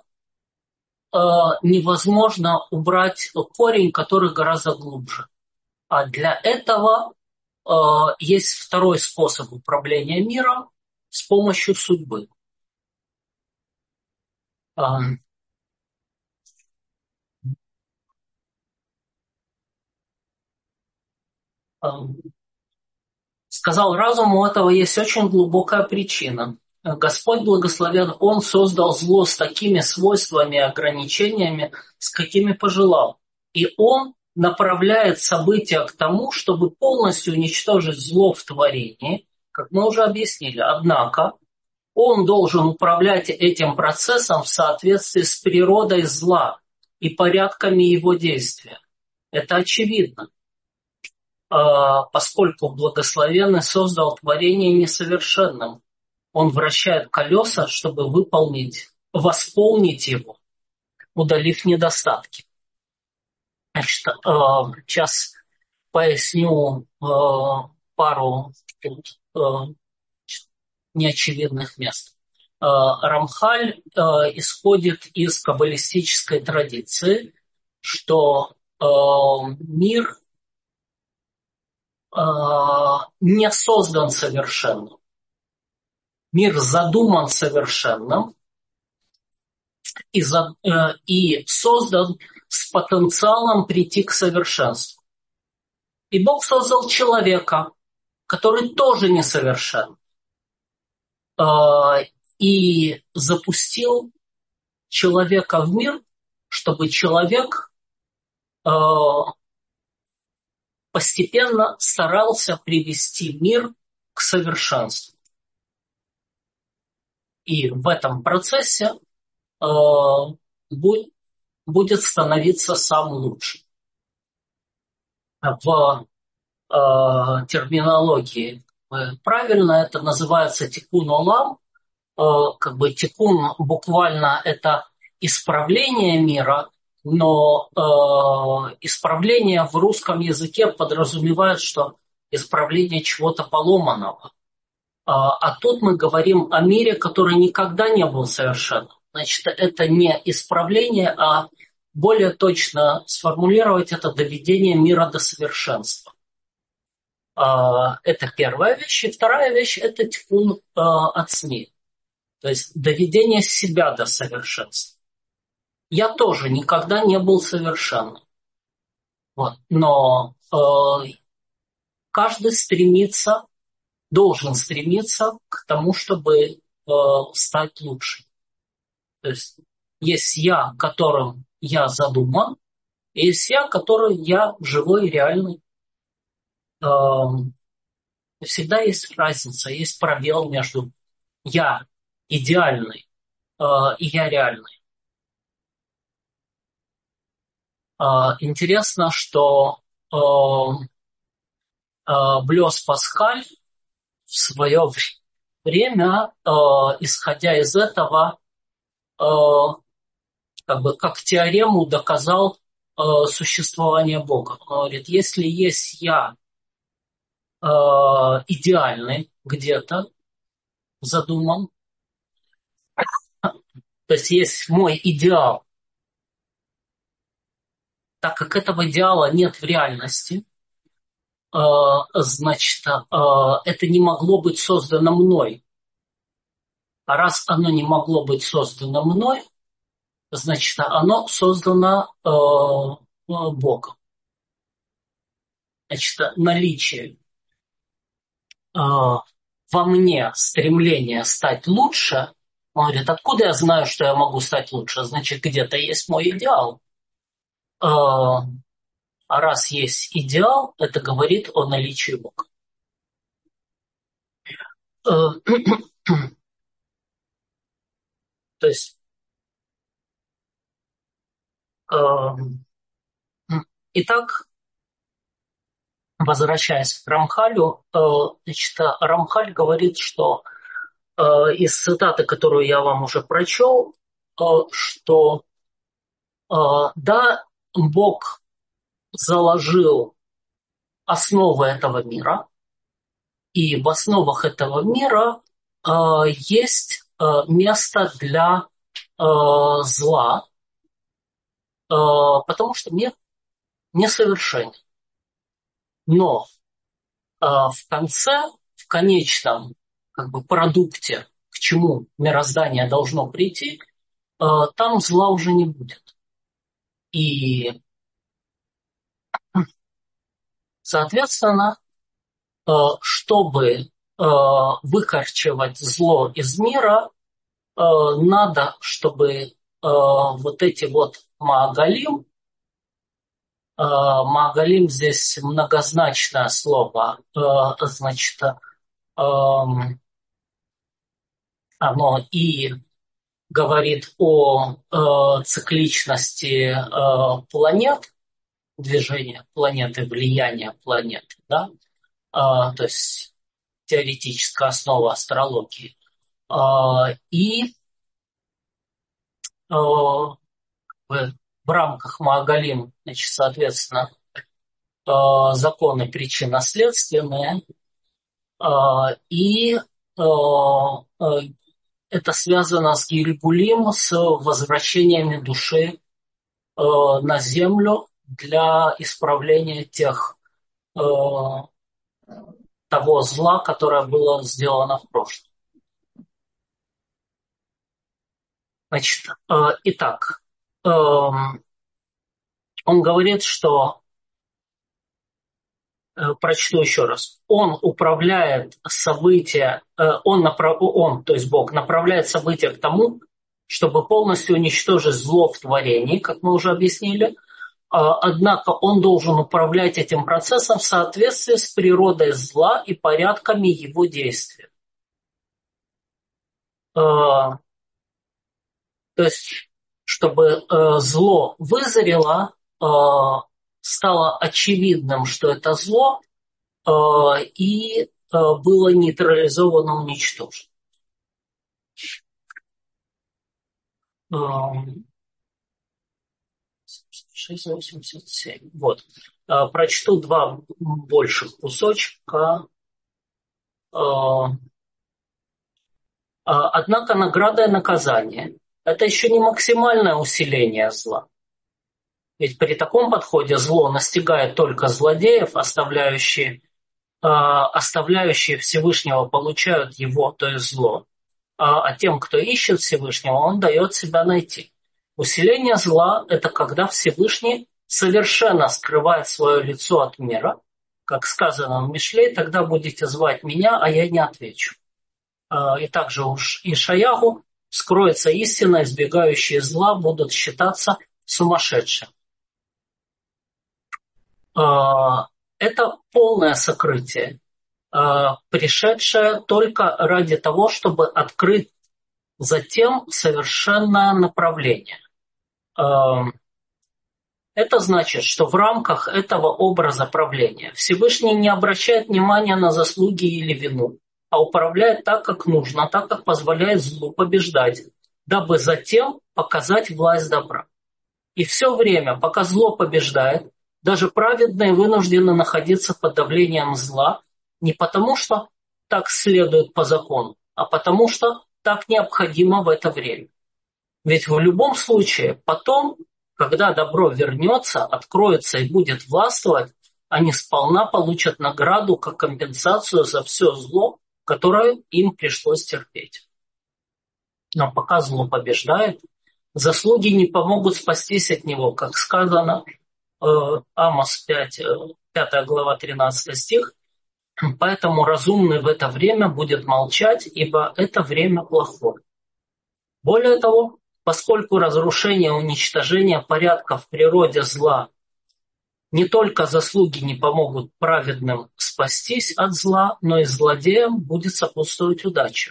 невозможно убрать корень, который гораздо глубже. А для этого есть второй способ управления миром с помощью судьбы. Сказал разум, у этого есть очень глубокая причина. Господь благословен, Он создал зло с такими свойствами и ограничениями, с какими пожелал. И Он направляет события к тому, чтобы полностью уничтожить зло в творении, как мы уже объяснили. Однако Он должен управлять этим процессом в соответствии с природой зла и порядками его действия. Это очевидно. Поскольку благословенный создал творение несовершенным. Он вращает колеса, чтобы восполнить его, удалив недостатки. Значит, сейчас поясню пару неочевидных мест. Рамхаль исходит из каббалистической традиции, что мир не создан совершенным. Мир задуман совершенным и создан с потенциалом прийти к совершенству. И Бог создал человека, который тоже несовершенен, и запустил человека в мир, чтобы человек постепенно старался привести мир к совершенству. И в этом процессе будет становиться сам лучше. В терминологии правильно это называется тикун олам. Как бы тикун буквально это исправление мира, но исправление в русском языке подразумевает, что исправление чего-то поломанного. А тут мы говорим о мире, который никогда не был совершенным. Значит, это не исправление, а более точно сформулировать это доведение мира до совершенства. Это первая вещь. И вторая вещь – это тикун ацми, то есть доведение себя до совершенства. Я тоже никогда не был совершенным. Вот. Но каждый должен стремиться к тому, чтобы стать лучше. То есть я, которым я задуман, и есть я, который я живой и реальный. Всегда есть разница, есть пробел между я идеальный и я реальный. Интересно, что Блёс Паскаль в свое время, исходя из этого, как теорему доказал существование Бога. Он говорит, если есть я идеальный где-то задуман, то есть мой идеал, так как этого идеала нет в реальности, значит, это не могло быть создано мной. А раз оно не могло быть создано мной, значит, оно создано Богом. Значит, наличие во мне стремление стать лучше, он говорит, откуда я знаю, что я могу стать лучше? Значит, где-то есть мой идеал. А раз есть идеал, это говорит о наличии Бога. То есть, итак, возвращаясь к Рамхалю, значит, Рамхаль говорит, что из цитаты, которую я вам уже прочел, что да, Бог заложил основы этого мира, и в основах этого мира есть место для зла, потому что мир несовершенен. Но в конце, в конечном продукте, к чему мироздание должно прийти, там зла уже не будет. И, соответственно, чтобы выкорчевать зло из мира, надо, чтобы вот эти вот Маагалим, Маагалим здесь многозначное слово, значит, оно и говорит о цикличности планет, движения планеты, влияния планеты, да, то есть теоретическая основа астрологии. И в рамках Маагалим, значит, соответственно, законы причинно-следственные, и это связано с Гильгулим, с возвращениями души на землю для исправления того зла, которое было сделано в прошлом. Значит, итак, он говорит, что, прочту еще раз, он управляет события, то есть Бог, направляет события к тому, чтобы полностью уничтожить зло в творении, как мы уже объяснили. Однако он должен управлять этим процессом в соответствии с природой зла и порядками его действия. То есть, чтобы зло вызрело, стало очевидным, что это зло, и было нейтрализовано, уничтожено. 687. Вот. Прочту два больших кусочка. Однако награда и наказание – это еще не максимальное усиление зла. Ведь при таком подходе зло настигает только злодеев, оставляющие Всевышнего получают его, то есть зло. А тем, кто ищет Всевышнего, он дает себя найти. Усиление зла – это когда Всевышний совершенно скрывает свое лицо от мира. Как сказано в Мишле, тогда будете звать меня, а я не отвечу. И также уж Ишаяху скроется истина, избегающие зла будут считаться сумасшедшими. Это полное сокрытие, пришедшее только ради того, чтобы открыть затем совершенное направление. Это значит, что в рамках этого образа правления Всевышний не обращает внимания на заслуги или вину, а управляет так, как нужно, так, как позволяет злу побеждать, дабы затем показать власть добра. И все время, пока зло побеждает, даже праведные вынуждены находиться под давлением зла не потому, что так следует по закону, а потому, что так необходимо в это время. Ведь в любом случае потом, когда добро вернется, откроется и будет властвовать, они сполна получат награду как компенсацию за все зло, которое им пришлось терпеть. Но пока зло побеждает, заслуги не помогут спастись от него, как сказано Амос 5, 5 глава 13 стих. Поэтому разумный в это время будет молчать, ибо это время плохое. Более того, поскольку разрушение и уничтожение порядка в природе зла не только заслуги не помогут праведным спастись от зла, но и злодеям будет сопутствовать удача.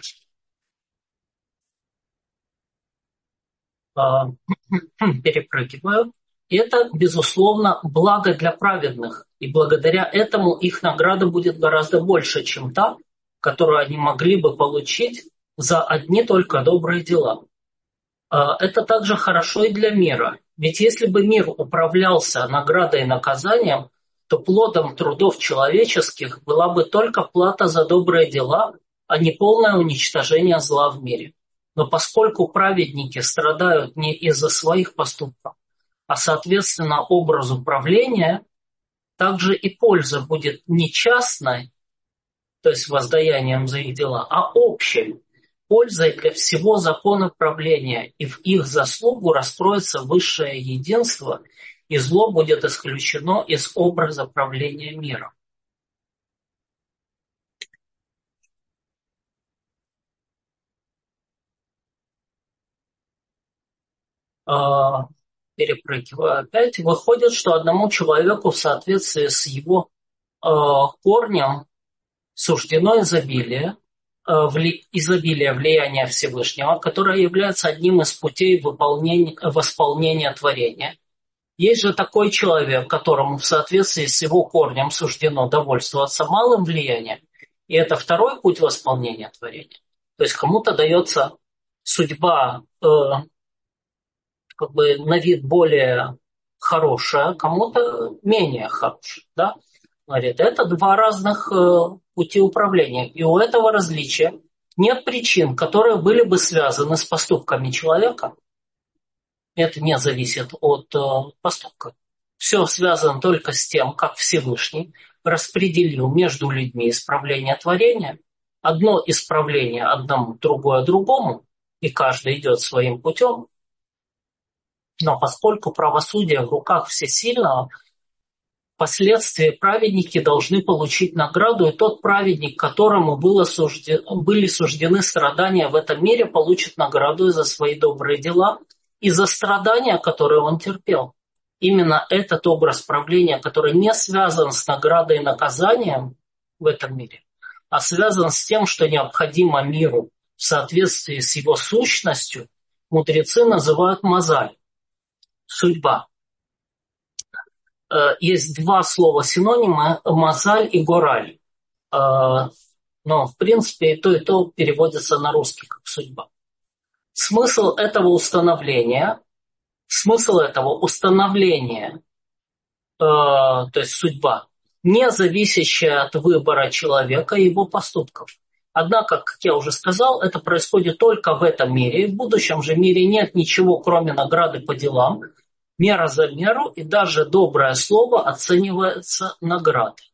Перепрыгиваю. И это, безусловно, благо для праведных, и благодаря этому их награда будет гораздо больше, чем та, которую они могли бы получить за одни только добрые дела. Это также хорошо и для мира, ведь если бы мир управлялся наградой и наказанием, то плодом трудов человеческих была бы только плата за добрые дела, а не полное уничтожение зла в мире. Но поскольку праведники страдают не из-за своих поступков, а соответственно образу правления, также и польза будет не частной, то есть воздаянием за их дела, а общей, пользой для всего закона правления, и в их заслугу раскроется высшее единство, и зло будет исключено из образа правления миром. Перепрыгиваю опять. Выходит, что одному человеку в соответствии с его корнем суждено изобилие влияния Всевышнего, которое является одним из путей восполнения творения. Есть же такой человек, которому в соответствии с его корнем суждено довольствоваться малым влиянием, и это второй путь восполнения творения. То есть кому-то дается судьба на вид более хорошая, кому-то менее хорошая. Да? Говорит, это два разных пути управления. И у этого различия нет причин, которые были бы связаны с поступками человека. Это не зависит от поступка. Все связано только с тем, как Всевышний распределил между людьми исправление творения. Одно исправление одному, другое другому, и каждый идет своим путем. Но поскольку правосудие в руках Всесильного, впоследствии праведники должны получить награду, и тот праведник, которому были суждены страдания в этом мире, получит награду за свои добрые дела и за страдания, которые он терпел. Именно этот образ правления, который не связан с наградой и наказанием в этом мире, а связан с тем, что необходимо миру в соответствии с его сущностью, мудрецы называют мазаль. Судьба. Есть два слова синонима – мазаль и гораль. Но, в принципе, и то переводится на русский как судьба. Смысл этого установления то есть судьба, не зависящая от выбора человека и его поступков. Однако, как я уже сказал, это происходит только в этом мире. В будущем же мире нет ничего, кроме награды по делам, мера за меру, и даже доброе слово оценивается наградой.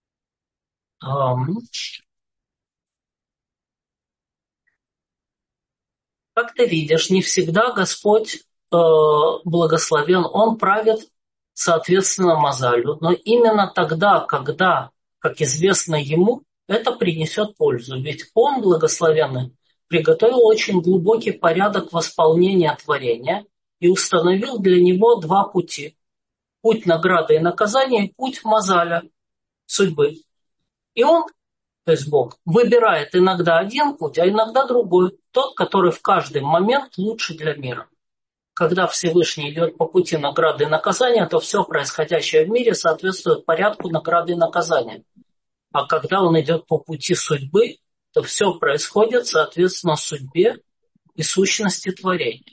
Как ты видишь, не всегда Господь благословен, Он правит соответственно Мазалю, но именно тогда, когда, как известно Ему, это принесет пользу. Ведь Он, благословенный, приготовил очень глубокий порядок восполнения творения и установил для него два пути. Путь награды и наказания и путь Мазаля, судьбы. И Он, то есть Бог, выбирает иногда один путь, а иногда другой, тот, который в каждый момент лучше для мира. Когда Всевышний идет по пути награды и наказания, то все происходящее в мире соответствует порядку награды и наказания. А когда он идет по пути судьбы, то все происходит соответственно судьбе и сущности творения.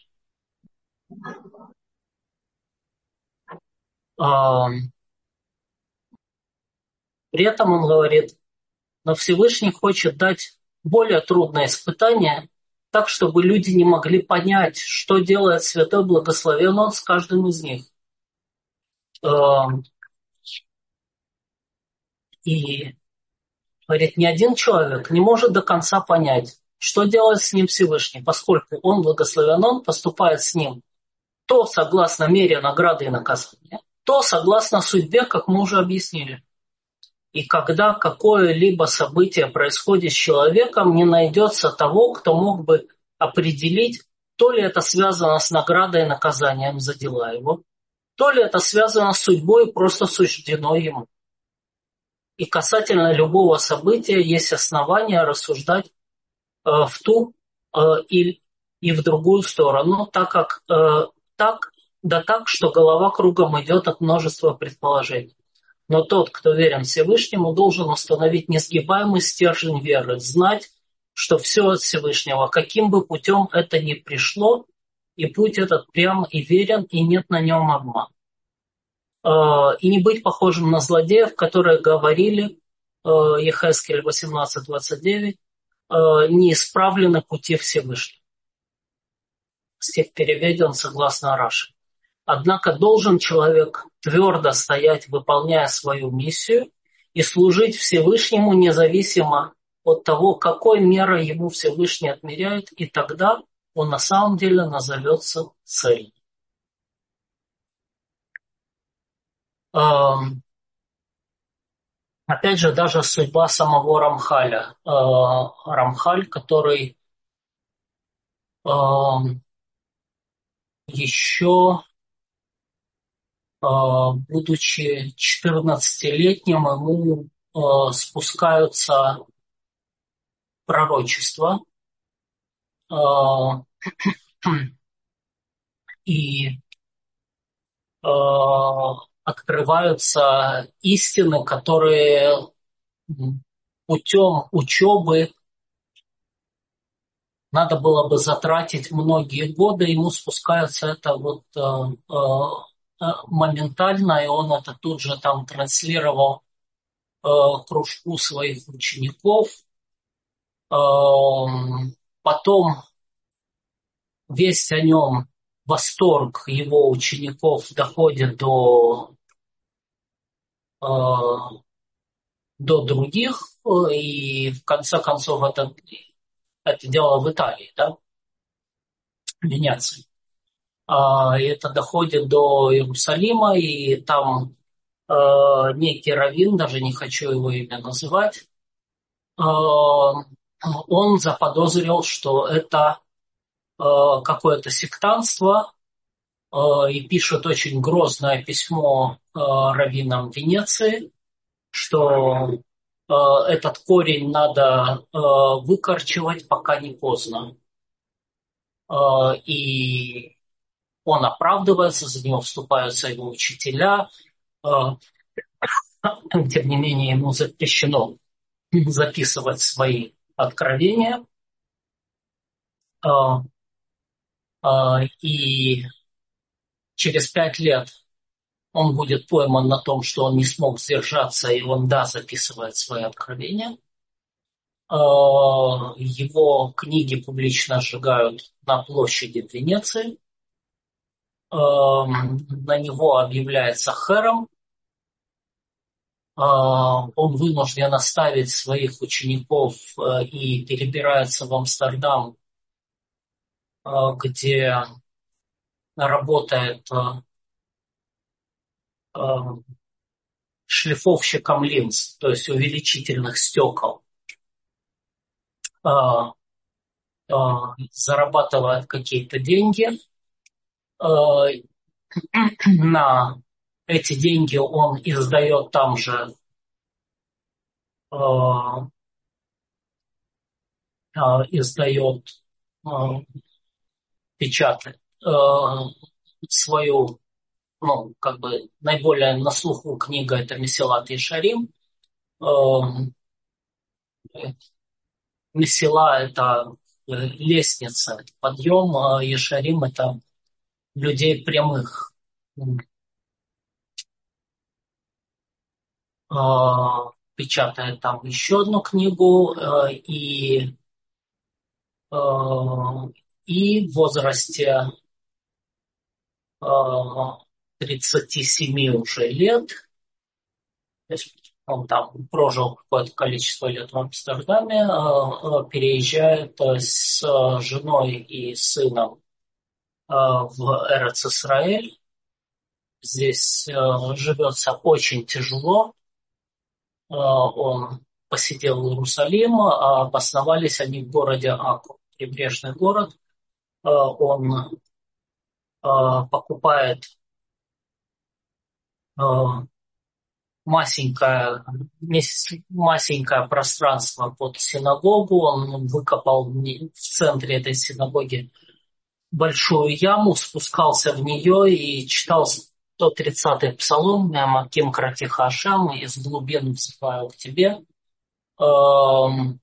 При этом он говорит, но Всевышний хочет дать более трудное испытание, так, чтобы люди не могли понять, что делает Святой Благословен Он с каждым из них. И, говорит, ни один человек не может до конца понять, что делает с ним Всевышний, поскольку Он благословен, Он поступает с ним то согласно мере награды и наказания, то согласно судьбе, как мы уже объяснили. И когда какое-либо событие происходит с человеком, не найдется того, кто мог бы определить, то ли это связано с наградой и наказанием за дела его, то ли это связано с судьбой и просто суждено ему. И касательно любого события есть основания рассуждать в ту и в другую сторону, так как так, что голова кругом идет от множества предположений. Но тот, кто верен Всевышнему, должен установить несгибаемый стержень веры, знать, что все от Всевышнего, каким бы путем это ни пришло, и путь этот прям и верен, и нет на нем обмана. И не быть похожим на злодеев, которые говорили, Ехескель 18:29, не исправлены пути Всевышнего. Стих переведен согласно Раши. Однако должен человек твердо стоять, выполняя свою миссию, и служить Всевышнему независимо от того, какой мерой ему Всевышний отмеряет, и тогда он на самом деле назовется цельным. Опять же, даже судьба самого Рамхаля. Рамхаль, который еще, будучи 14-летним, ему спускаются пророчества, и открываются истины, которые путем учебы надо было бы затратить многие годы, ему спускается это моментально, и он это тут же там транслировал кружку своих учеников. Потом весть о нем, восторг его учеников доходит до других, и в конце концов это дело в Италии, да, в Венеции. И это доходит до Иерусалима, и там некий раввин, даже не хочу его имя называть, он заподозрил, что это какое-то сектантство, и пишет очень грозное письмо раввинам Венеции, что этот корень надо выкорчевать, пока не поздно. И он оправдывается, за него вступаются его учителя. Тем не менее, ему запрещено записывать свои откровения. И через 5 лет Он будет пойман на том, что он не смог сдержаться, и он, да, записывает свои откровения. Его книги публично сжигают на площади в Венеции. На него объявляется хэром. Он вынужден оставить своих учеников и перебирается в Амстердам, где работает шлифовщиком линз, то есть увеличительных стекол. Зарабатывает какие-то деньги. На эти деньги он издает там же издает, печатает свою, ну, как бы наиболее на слуху книга это Месилат Ешарим. Месила это лестница, подъем, Ешарим это людей прямых. Печатает там еще одну книгу и в возрасте 37 уже лет, то есть он там прожил какое-то количество лет в Амстердаме, переезжает с женой и сыном в Эрец-Исраэль. Здесь живется очень тяжело. Он посетил Иерусалим, обосновались они в городе Аку, прибрежный город. Он покупает масенькое пространство под синагогу. Он выкопал в центре этой синагоги большую яму, спускался в нее и читал 130-й псалом «Мяким кратиха Ашам» «Из глубин взываю к тебе». Он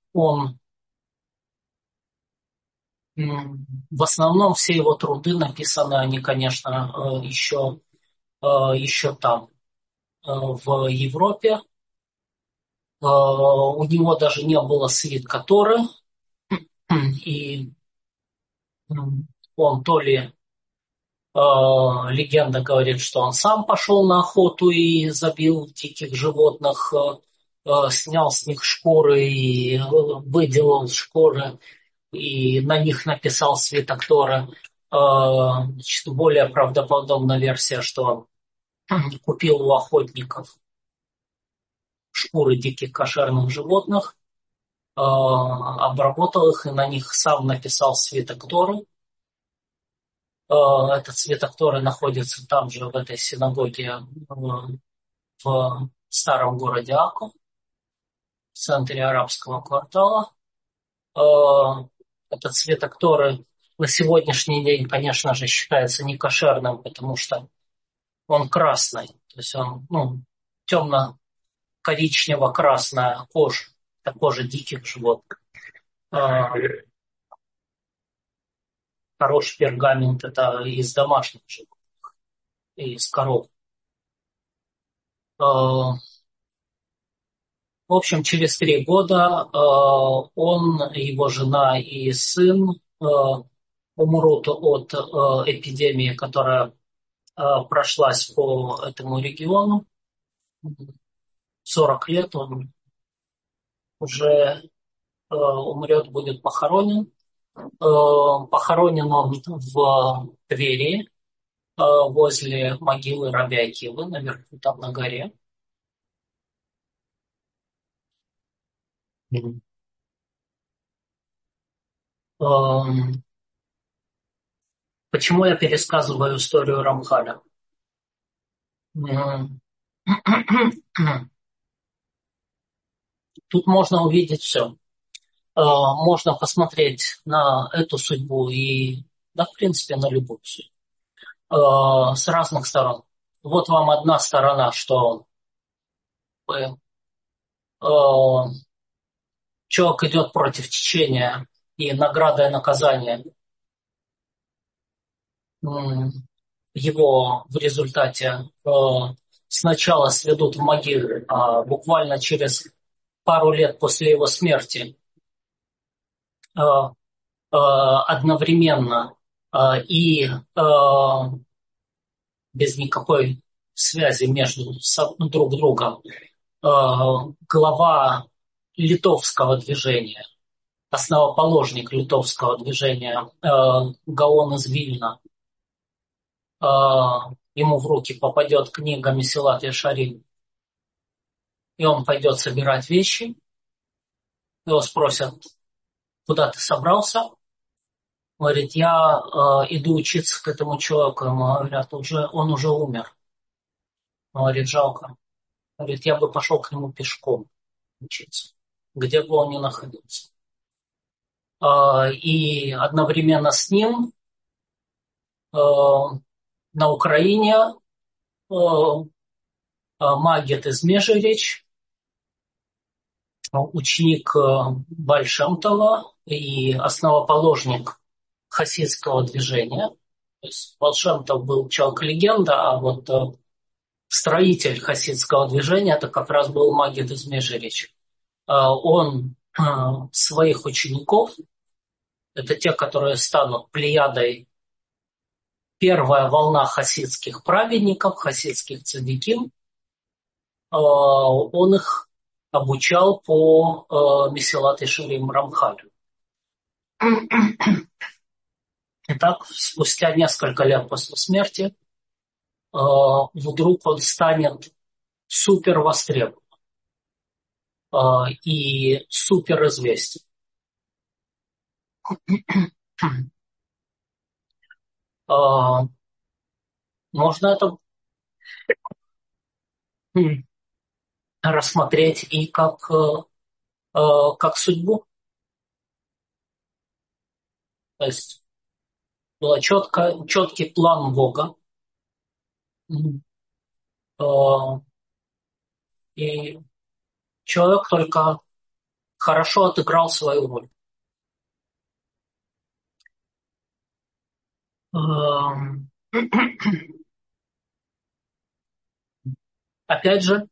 в основном все его труды написаны, они, конечно, еще там, в Европе. У него даже не было свитка Торы, и он то ли легенда говорит, что он сам пошел на охоту и забил диких животных, снял с них шкуры и выделал шкуры, и на них написал свиток Торы. Значит, более правдоподобная версия, что он купил у охотников шкуры диких кошерных животных, обработал их и на них сам написал свиток Торы. Этот свиток Торы находится там же, в этой синагоге, в старом городе Аку, в центре арабского квартала. Этот свиток Торы на сегодняшний день, конечно же, считается некошерным, потому что он красный. То есть он, темно-коричнево-красная кожа, это кожа диких животных. Хороший пергамент это из домашних животных, из коров. В общем, через 3 года он, его жена и сын умрут от эпидемии, которая прошлась по этому региону. 40 лет он уже умрет, будет похоронен. Похоронен он в Твери, возле могилы раби Акивы, наверху там на горе. Почему я пересказываю историю Рамхаля? Тут можно увидеть все. Можно посмотреть на эту судьбу и, да, в принципе, на любую судьбу. С разных сторон. Вот вам одна сторона, что человек идет против течения, и награда и наказание его в результате сначала сведут в могилу, а буквально через пару лет после его смерти э, одновременно и без никакой связи между друг другом глава литовского движения, основоположник литовского движения Гаон из Вильна, э, ему в руки попадет книга Месилат Йешарим, и он пойдет собирать вещи, его спросят, куда ты собрался? Говорит, я иду учиться к этому человеку. Ему говорят, он уже умер. Говорит, жалко. Говорит, я бы пошел к нему пешком учиться, где бы он ни находился. И одновременно с ним на Украине Магет из Межиречь, ученик Баль Шем Това и основоположник хасидского движения. То есть Баль Шем Тов был человек-легенда, а вот строитель хасидского движения это как раз был Магет из Межиречь. Он своих учеников, это те, которые станут плеядой, первая волна хасидских праведников, хасидских цадиким, он их обучал по Месилат Йешарим Рамхалю. Итак, спустя несколько лет после смерти вдруг он станет супер востребован и супер известен. Можно это рассмотреть и как судьбу. То есть был четкий план Бога. И человек только хорошо отыграл свою роль. Опять же,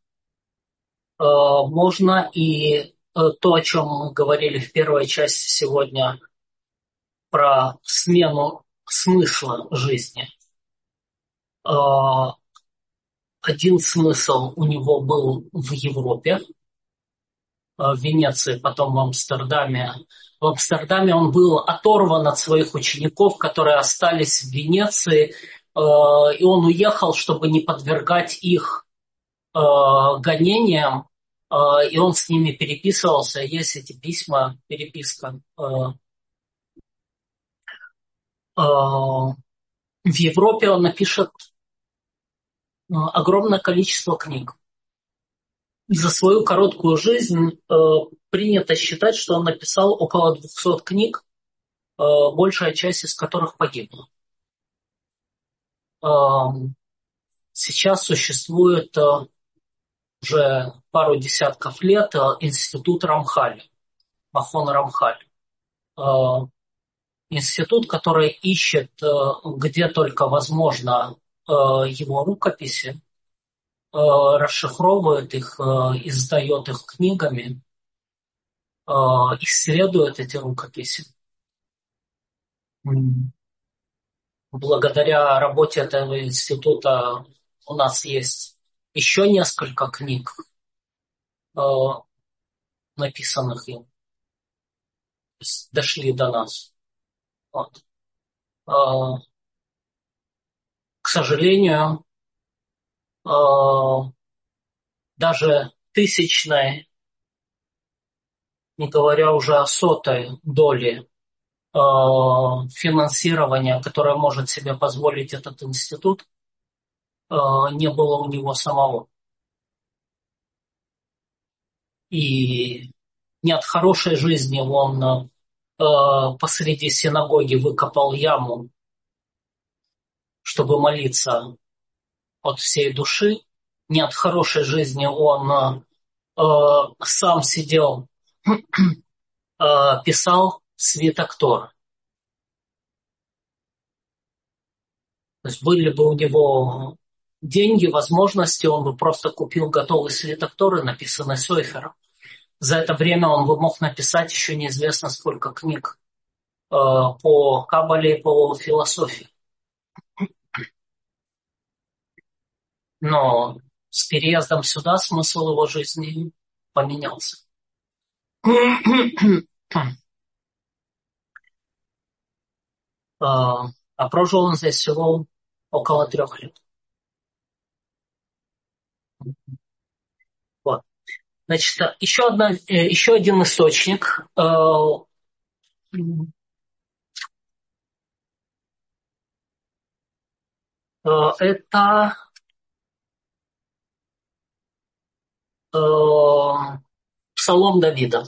можно и то, о чем мы говорили в первой части сегодня, про смену смысла жизни. Один смысл у него был в Европе, в Венеции, потом в Амстердаме. В Амстердаме он был оторван от своих учеников, которые остались в Венеции, и он уехал, чтобы не подвергать их гонениям, и он с ними переписывался. Есть эти письма, переписка. В Европе он напишет огромное количество книг. За свою короткую жизнь принято считать, что он написал около 200 книг, большая часть из которых погибла. Сейчас существует уже пару десятков лет институт Рамхаля, Махон Рамхаль. Институт, который ищет, где только возможно, его рукописи, расшифровывает их, издает их книгами, исследует эти рукописи. Благодаря работе этого института у нас есть еще несколько книг, написанных им, дошли до нас. Вот. К сожалению, даже тысячной, не говоря уже о сотой доли финансирования, которое может себе позволить этот институт, не было у него самого. И не от хорошей жизни он посреди синагоги выкопал яму, чтобы молиться от всей души. Не от хорошей жизни он сам сидел, писал свиток Торы. То есть были бы у него деньги, возможности, он бы просто купил готовый свиток Торы, написанный Сойфером. За это время он бы мог написать еще неизвестно сколько книг по Кабале и по философии. Но с переездом сюда смысл его жизни поменялся. А прожил он здесь всего около 3 лет. Вот. Значит, еще один источник. Это Псалом Давида.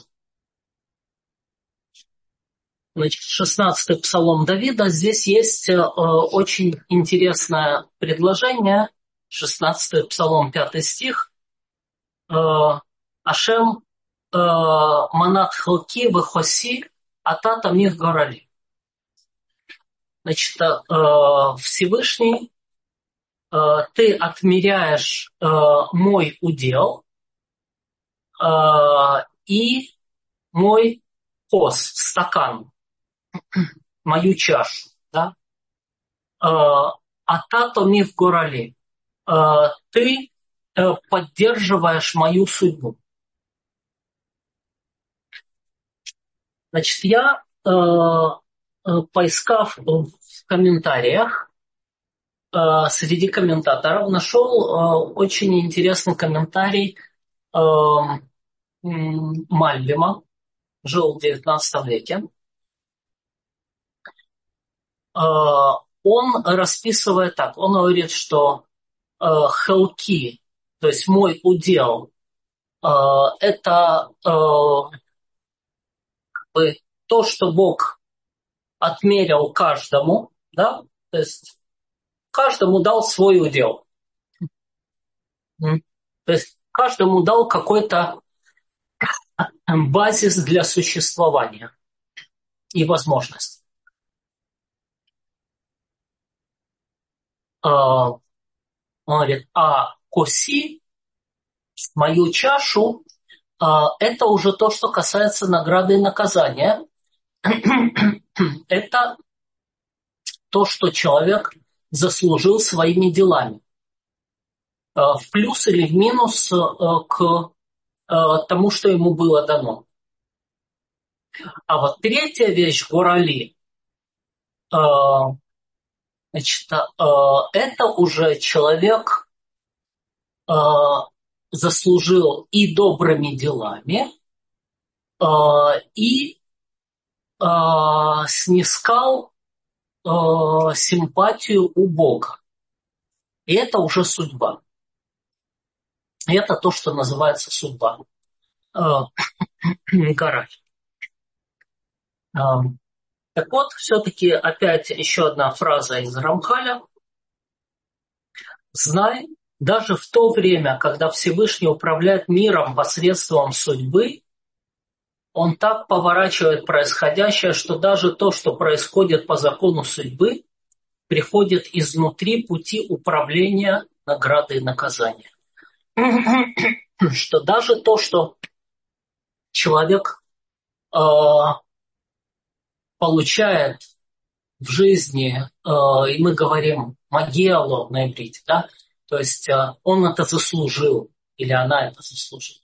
Значит, 16-й Псалом Давида. Здесь есть очень интересное предложение. 16-й Псалом, 5 стих. Ашем манат халки вехоси ата тамих горали. Значит, Всевышний, ты отмеряешь мой удел и мой кос, стакан, мою чашу. Да? Ата тамих горали. Ты поддерживаешь мою судьбу. Значит, я, поискав в комментариях, среди комментаторов нашел очень интересный комментарий Мальбима, жил в XIX веке. Он расписывает так, он говорит, что хелки, то есть мой удел, это то, что Бог отмерил каждому, да, то есть каждому дал свой удел. То есть каждому дал какой-то базис для существования и возможность. Он говорит, а коси, мою чашу, это уже то, что касается награды и наказания. Это то, что человек заслужил своими делами. В плюс или в минус к тому, что ему было дано. А вот третья вещь, горали, значит, это уже человек заслужил и добрыми делами, и снискал симпатию у Бога. И это уже судьба. И это то, что называется судьба. Гораль. Так вот, все-таки опять еще одна фраза из Рамхаля. Знай, даже в то время, когда Всевышний управляет миром посредством судьбы, он так поворачивает происходящее, что даже то, что происходит по закону судьбы, приходит изнутри пути управления награды и наказания. Что даже то, что человек получает в жизни, и мы говорим «магиало» на иврите, да? То есть он это заслужил, или она это заслужила.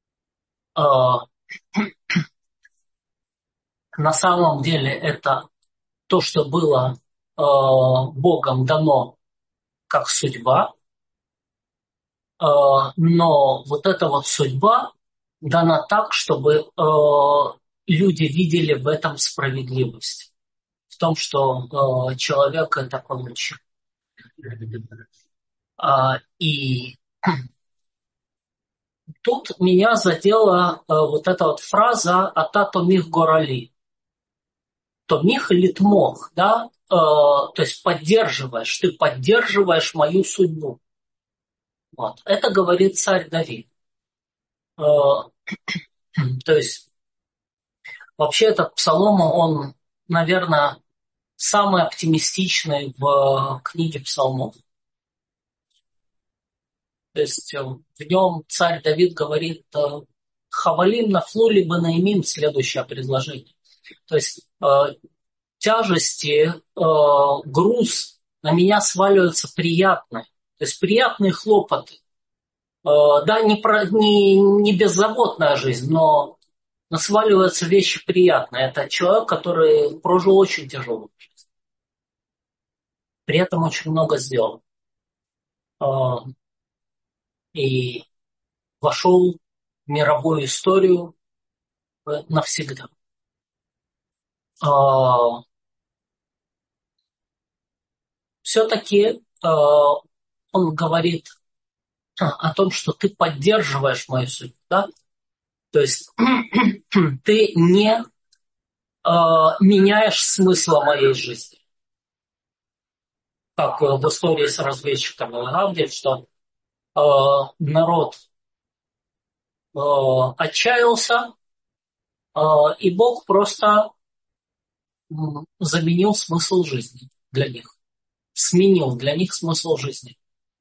На самом деле это то, что было Богом дано как судьба, но вот эта вот судьба дана так, чтобы люди видели в этом справедливость, в том, что человек это получил. И тут меня задела вот эта вот фраза «ата томих горали». Томих или тмох, да? То есть поддерживаешь, ты поддерживаешь мою судьбу. Вот. Это говорит царь Давид. То есть вообще этот псалом, он, наверное, самый оптимистичный в книге Псалмов. То есть в нем царь Давид говорит «Хавалим нафлу либо наимим» следующее предложение. То есть тяжести, груз на меня сваливаются приятные. То есть приятные хлопоты. Да, не беззаботная жизнь, но сваливаются вещи приятные. Это человек, который прожил очень тяжелую жизнь. При этом очень много сделал. И вошел в мировую историю навсегда. Все-таки он говорит о том, что ты поддерживаешь мою судьбу, да? То есть ты не меняешь смысла моей жизни. Как в истории с разведчиком Гавди, что народ отчаялся, и Бог просто заменил смысл жизни для них. Сменил для них смысл жизни.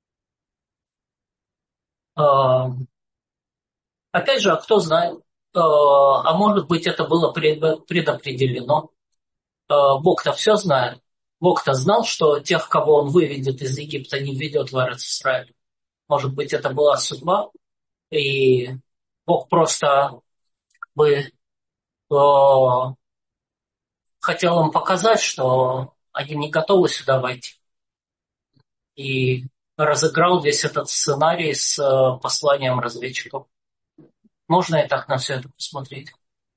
Опять же, а кто знает, а может быть это было предопределено. Бог-то все знает. Бог-то знал, что тех, кого он выведет из Египта, не введет в Эрец-Исраэль. Может быть, это была судьба, и Бог просто бы хотел им показать, что они не готовы сюда войти. И разыграл весь этот сценарий с посланием разведчиков. Можно и так на все это посмотреть.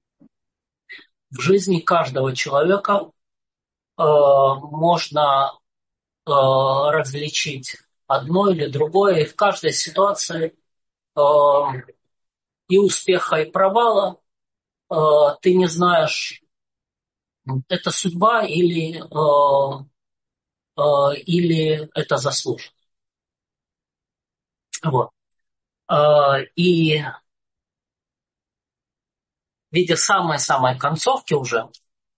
В жизни каждого человека можно различить одно или другое, и в каждой ситуации и успеха, и провала ты не знаешь, это судьба или это заслуженно. Вот. И в виде самой-самой концовки уже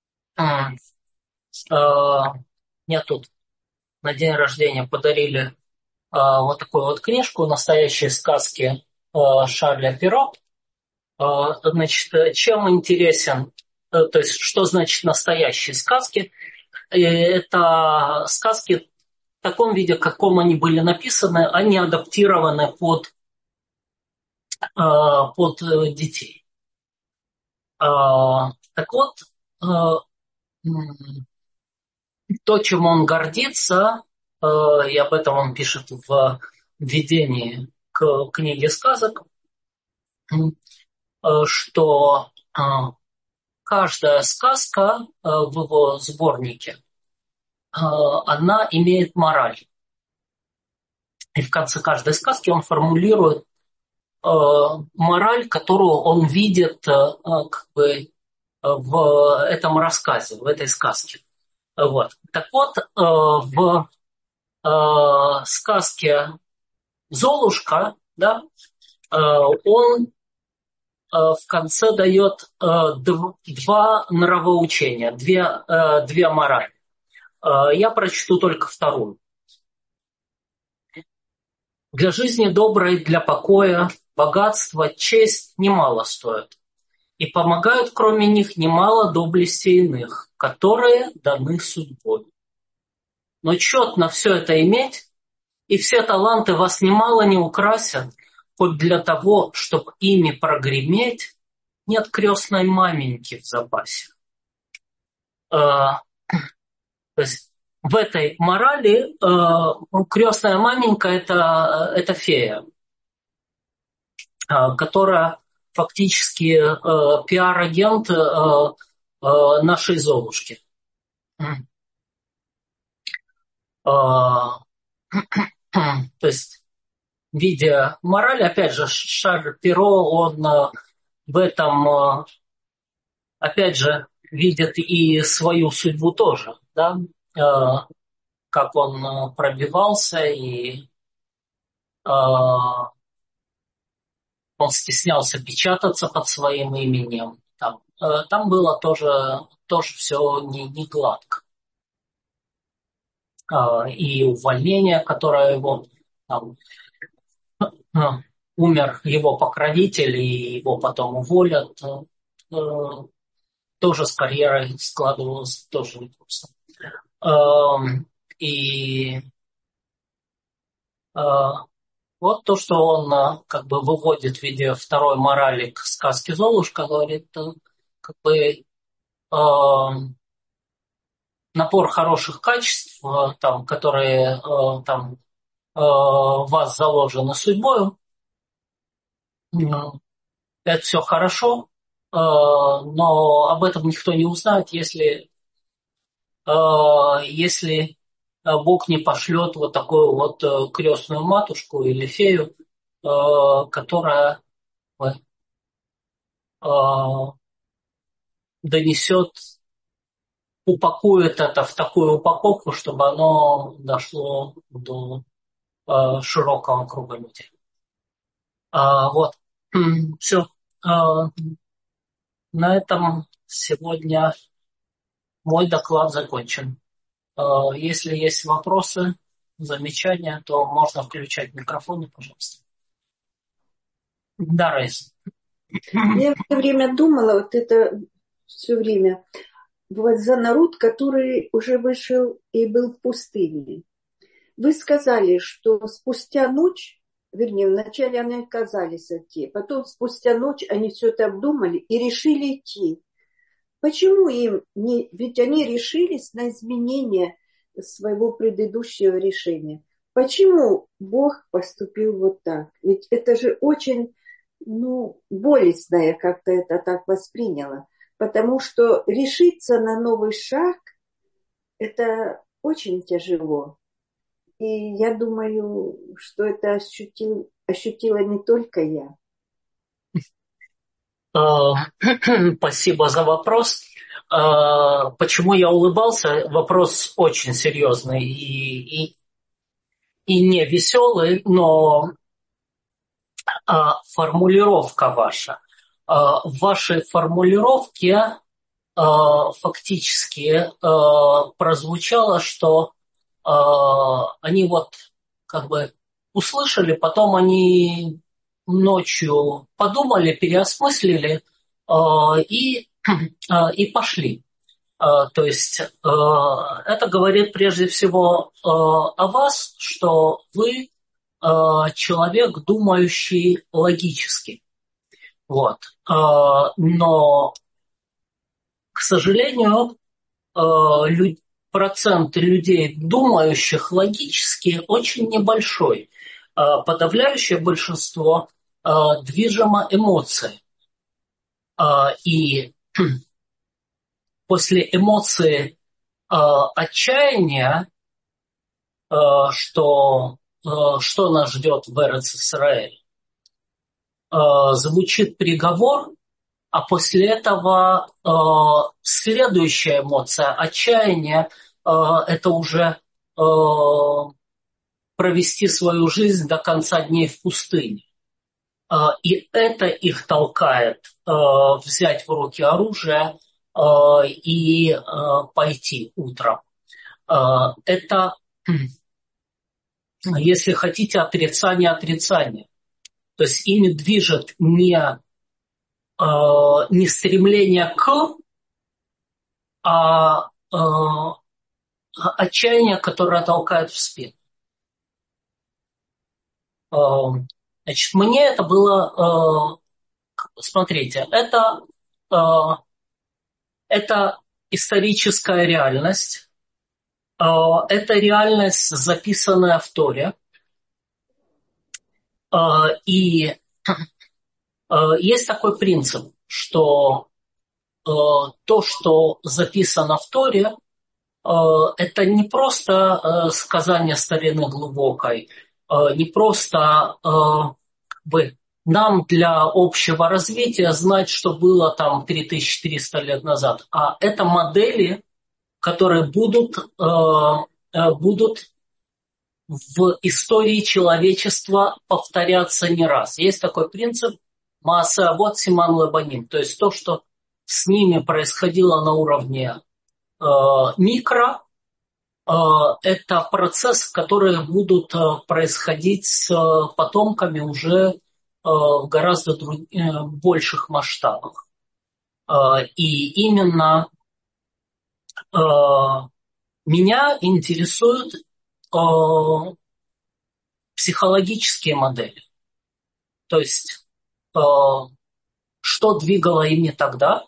мне тут на день рождения подарили вот такую вот книжку «Настоящие сказки» Шарля Перро. Значит, чем интересен, то есть что значит настоящие сказки? Это сказки в таком виде, в каком они были написаны, они адаптированы под детей. Так вот, то, чем он гордится, и об этом он пишет в введении к книге сказок, что каждая сказка в его сборнике, она имеет мораль. И в конце каждой сказки он формулирует мораль, которую он видит как бы в этом рассказе, в этой сказке. Вот. Так вот, в сказке «Золушка», да, он в конце дает два нравоучения, две морали. Я прочту только вторую. Для жизни доброй, для покоя, богатства, честь немало стоят. И помогают, кроме них, немало доблестей иных, которые даны судьбой. Но четно все это иметь, и все таланты вас немало не украсят, хоть для того, чтобы ими прогреметь, нет крестной маменьки в запасе. То есть в этой морали крестная маменька это фея, которая фактически пиар-агент нашей Золушки. То есть, видя мораль, опять же, Шарль Перро, он в этом, опять же, видит и свою судьбу тоже, да, как он пробивался, и он стеснялся печататься под своим именем. Там было тоже все не гладко. и увольнение, которое его там, умер его покровитель, и его потом уволят, тоже с карьерой складывалось тоже непросто. И вот то, что он как бы выводит в виде второй морали к сказке «Золушка», говорит, как бы набор хороших качеств, там, которые там, в вас заложены судьбою, это все хорошо, но об этом никто не узнает, если Бог не пошлет вот такую вот крестную матушку или фею, которая донесет, упакует это в такую упаковку, чтобы оно дошло до широкого круга людей. Вот. Все. На этом сегодня мой доклад закончен. Если есть вопросы, замечания, то можно включать микрофоны, пожалуйста. Да, Раиса. Я все время думала, вот это все время, вот за народ, который уже вышел и был в пустыне. Вы сказали, что спустя ночь, вернее, вначале они отказались идти, потом спустя ночь они все это обдумали и решили идти. Почему им не... Ведь они решились на изменение своего предыдущего решения. Почему Бог поступил вот так? Ведь это же очень, болезненно я как-то это так восприняла. Потому что решиться на новый шаг, это очень тяжело. И я думаю, что это ощутила не только я. Спасибо за вопрос. Почему я улыбался? Вопрос очень серьезный и не веселый, но формулировка ваша. В вашей формулировке фактически прозвучало, что они вот как бы услышали, потом они ночью подумали, переосмыслили и пошли. То есть это говорит прежде всего о вас, что вы человек, думающий логически. Вот. Но, к сожалению, процент людей, думающих логически, очень небольшой. Подавляющее большинство движимо эмоцией. И после эмоции отчаяния, что нас ждет в Эрец-Исраэль, звучит приговор, а после этого следующая эмоция отчаяния это уже провести свою жизнь до конца дней в пустыне. И это их толкает взять в руки оружие и пойти утром. Это, если хотите, отрицание. То есть ими движет не стремление к, а отчаяние, которое толкает в спину. Значит, мне это было, смотрите, это историческая реальность, это реальность, записанная в Торе, и есть такой принцип, что то, что записано в Торе, это не просто сказание старины глубокой, не просто нам для общего развития знать, что было там 3300 лет назад, а это модели, которые будут в истории человечества повторяться не раз. Есть такой принцип Маасе Авот Симан Лебаним, то есть то, что с ними происходило на уровне микро, это процессы, которые будут происходить с потомками уже в гораздо больших масштабах. И именно меня интересуют психологические модели. То есть, что двигало ими тогда,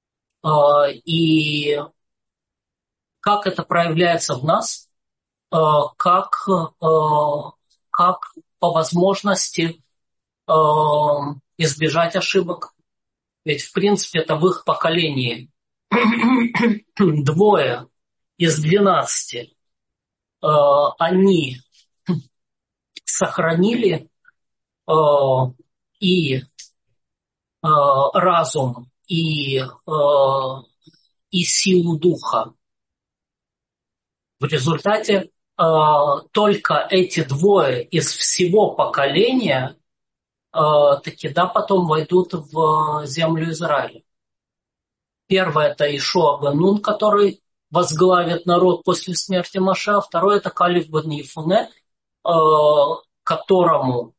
и как это проявляется в нас, как по возможности избежать ошибок. Ведь, в принципе, это в их поколении 2 из 12 они сохранили и разум, и силу духа. В результате только эти 2 из всего поколения таки потом войдут в землю Израиля. Первое – это Ишуа бен Нун, который возглавит народ после смерти Моше. Второе – это Калев бен Ефуне, которому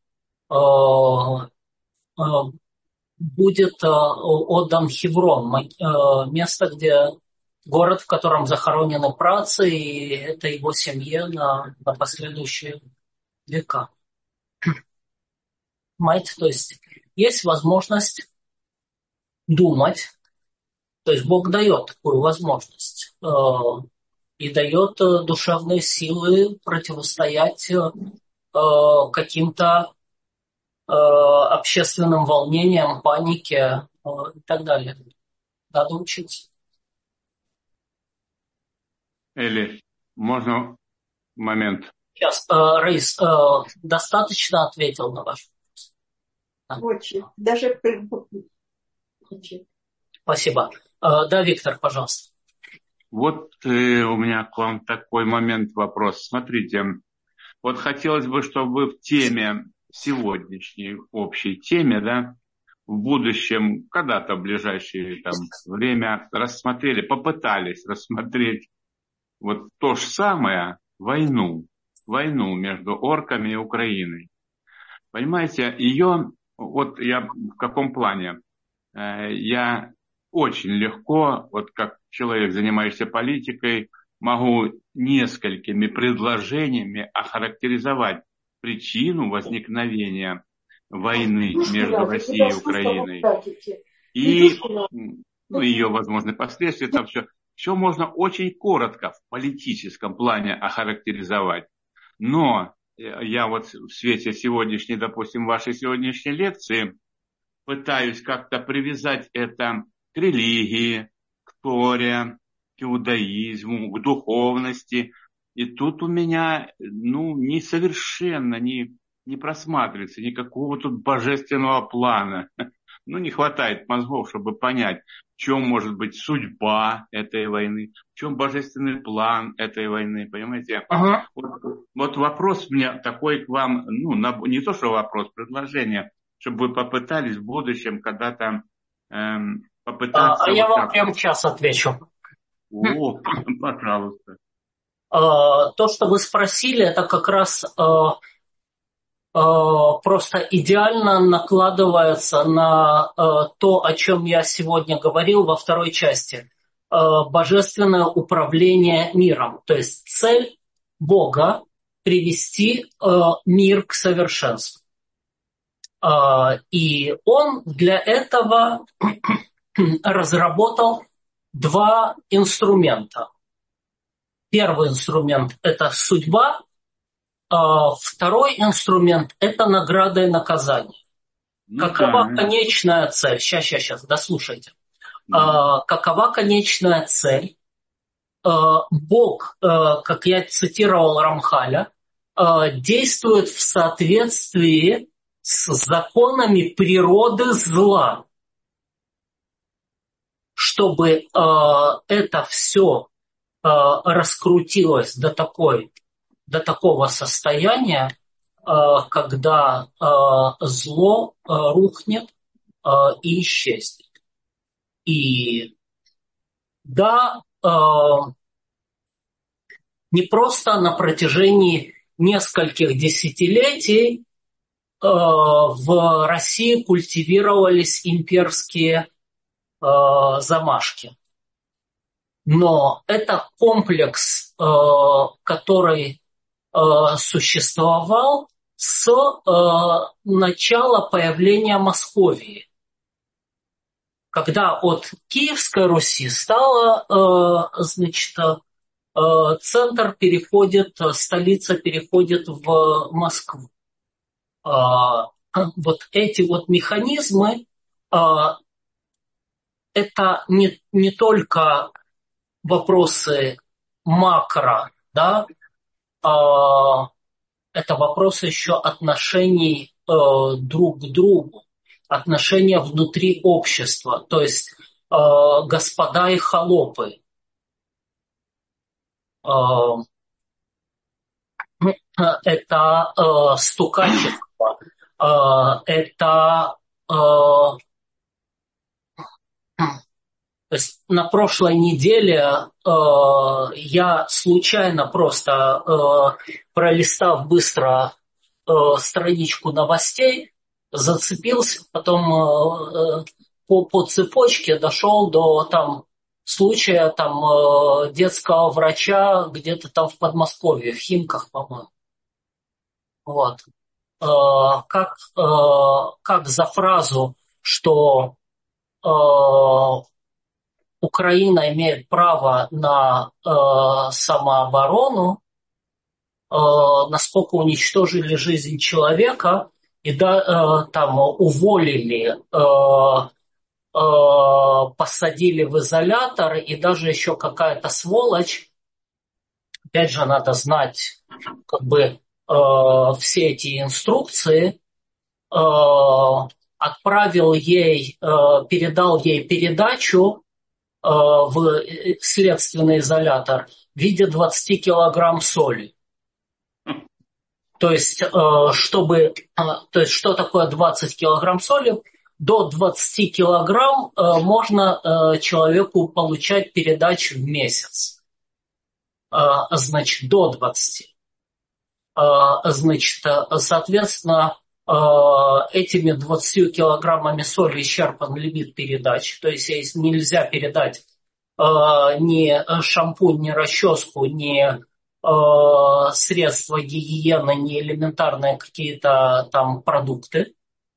будет отдан Хеврон, место, город, в котором захоронены праотцы, и это его семье на последующие века. Понимаете, то есть возможность думать, то есть Бог дает такую возможность и дает душевные силы противостоять каким-то общественным волнениям, панике и так далее. Надо учиться. Эли, можно момент? Сейчас, Раис, достаточно ответил на ваш вопрос? Очень. Даже очень. Спасибо. Да, Виктор, пожалуйста. Вот у меня к вам такой момент, вопрос. Смотрите, вот хотелось бы, чтобы вы в теме, сегодняшней общей теме, да, в будущем, когда-то в ближайшее время рассмотрели, попытались рассмотреть вот то же самое, войну между орками и Украиной. Понимаете, ее, вот я в каком плане, я очень легко, вот как человек, занимающийся политикой, могу несколькими предложениями охарактеризовать причину возникновения войны между Россией и Украиной и ее возможные последствия. Там все можно очень коротко в политическом плане охарактеризовать. Но я вот в свете сегодняшней, допустим, вашей сегодняшней лекции пытаюсь как-то привязать это к религии, к Торе, к иудаизму, к духовности. И тут у меня, совершенно не просматривается никакого тут божественного плана. Не хватает мозгов, чтобы понять, в чем может быть судьба этой войны, в чем божественный план этой войны, понимаете? Ага. Вот вопрос у меня такой к вам, не то что вопрос, предложение, чтобы вы попытались в будущем когда-то попытаться... я вам прямо сейчас отвечу. О, пожалуйста. То, что вы спросили, это как раз просто идеально накладывается на то, о чем я сегодня говорил во второй части. Божественное управление миром. То есть цель Бога – привести мир к совершенству. И он для этого разработал 2 инструмента. Первый инструмент – это судьба. Второй инструмент – это награда и наказание. Какова конечная цель? Сейчас, дослушайте. Какова конечная цель? Бог, как я цитировал Рамхаля, действует в соответствии с законами природы зла, чтобы это все раскрутилось до такого состояния, когда зло рухнет и исчезнет. И да, не просто на протяжении нескольких десятилетий в России культивировались имперские замашки. Но это комплекс, который существовал с начала появления Московии. Когда от Киевской Руси стало, значит, центр переходит, столица переходит в Москву. Вот эти вот механизмы, это не только вопросы макро, да, это вопросы еще отношений друг к другу, отношения внутри общества, то есть господа и холопы. Это стукачество, это то есть на прошлой неделе я случайно просто пролистав быстро страничку новостей, зацепился, потом по цепочке дошел до там случая там детского врача где-то там в Подмосковье, в Химках, по-моему. Вот. Как за фразу, что Украина имеет право на самооборону, насколько уничтожили жизнь человека и там уволили, посадили в изолятор, и даже еще какая-то сволочь, опять же, надо знать как бы все эти инструкции, отправил ей, передал ей передачу в следственный изолятор в виде 20 килограмм соли. То есть, что такое 20 килограмм соли? До 20 килограмм можно человеку получать передачу в месяц. Значит, до 20. Значит, соответственно, этими 20 килограммами соли исчерпан лимит передач. То есть, если нельзя передать ни шампунь, ни расческу, ни средства гигиены, ни элементарные какие-то там продукты.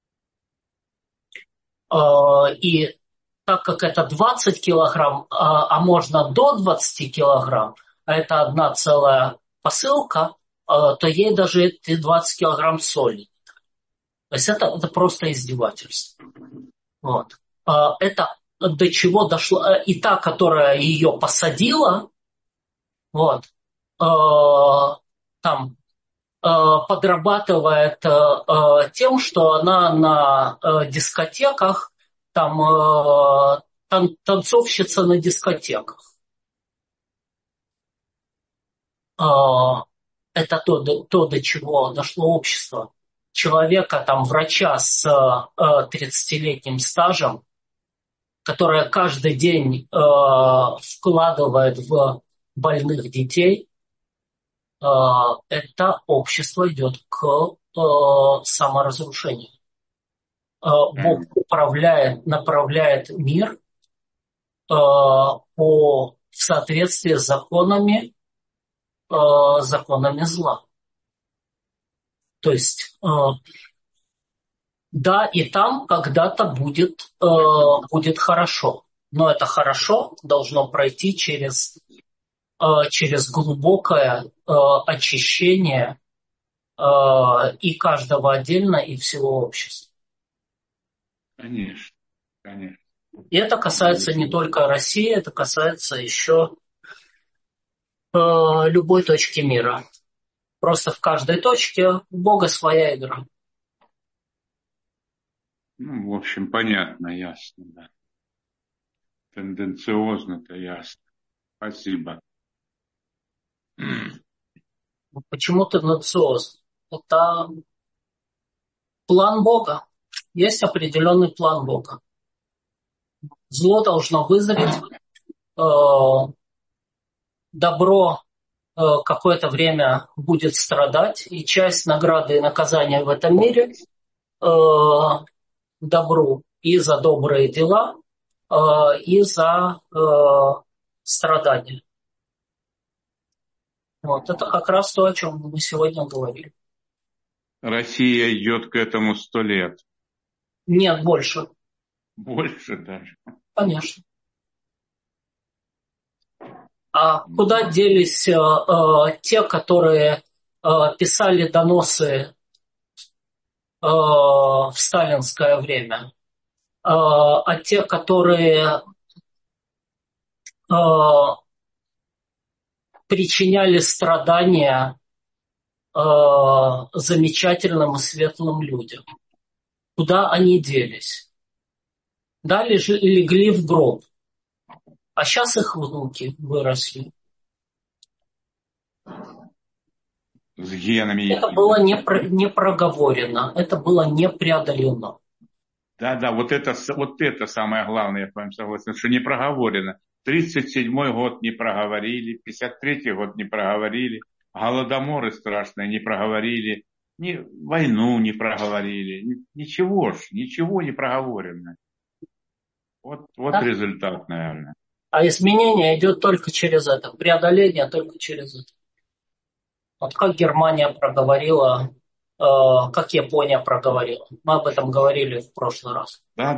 И так как это 20 килограмм, а можно до 20 килограмм, а это одна целая посылка, то ей даже эти 20 килограмм соли. То есть это просто издевательство. Вот. Это до чего дошло. И та, которая ее посадила, вот, там подрабатывает тем, что она на дискотеках, там танцовщица на дискотеках. Это то, до чего дошло общество. Человека, там, врача с 30-летним стажем, которая каждый день вкладывает в больных детей, это общество идет к саморазрушению. Бог направляет мир в соответствии с законами зла. То есть, да, и там когда-то будет хорошо, но это хорошо должно пройти через глубокое очищение и каждого отдельно, и всего общества. Конечно, конечно. И это касается не только России, это касается еще любой точки мира. Просто в каждой точке у Бога своя игра. Ну, в общем, понятно, ясно, да. Тенденциозно-то ясно. Спасибо. Почему тенденциозно? Это план Бога. Есть определенный план Бога. Зло должно вызреть, добро какое-то время будет страдать, и часть награды и наказания в этом мире добру и за добрые дела, и за страдания. Вот, это как раз то, о чем мы сегодня говорили. Россия идет к этому 100 лет. Нет, больше. Больше даже. Конечно. А куда делись те, которые писали доносы в сталинское время? А те, которые причиняли страдания замечательным и светлым людям? Куда они делись? Да, легли в гроб. А сейчас их внуки выросли. С генами. Это было не проговорено, это было не преодолено. Да, вот это самое главное, я с вами согласен, что не проговорено. 37-й год не проговорили, 53-й год не проговорили, голодоморы страшные не проговорили, войну не проговорили, ничего не проговорено. Вот да? Результат, наверное. А изменение идет только через это, преодоление только через это. Вот как Германия проговорила, как Япония проговорила. Мы об этом говорили в прошлый раз. Да.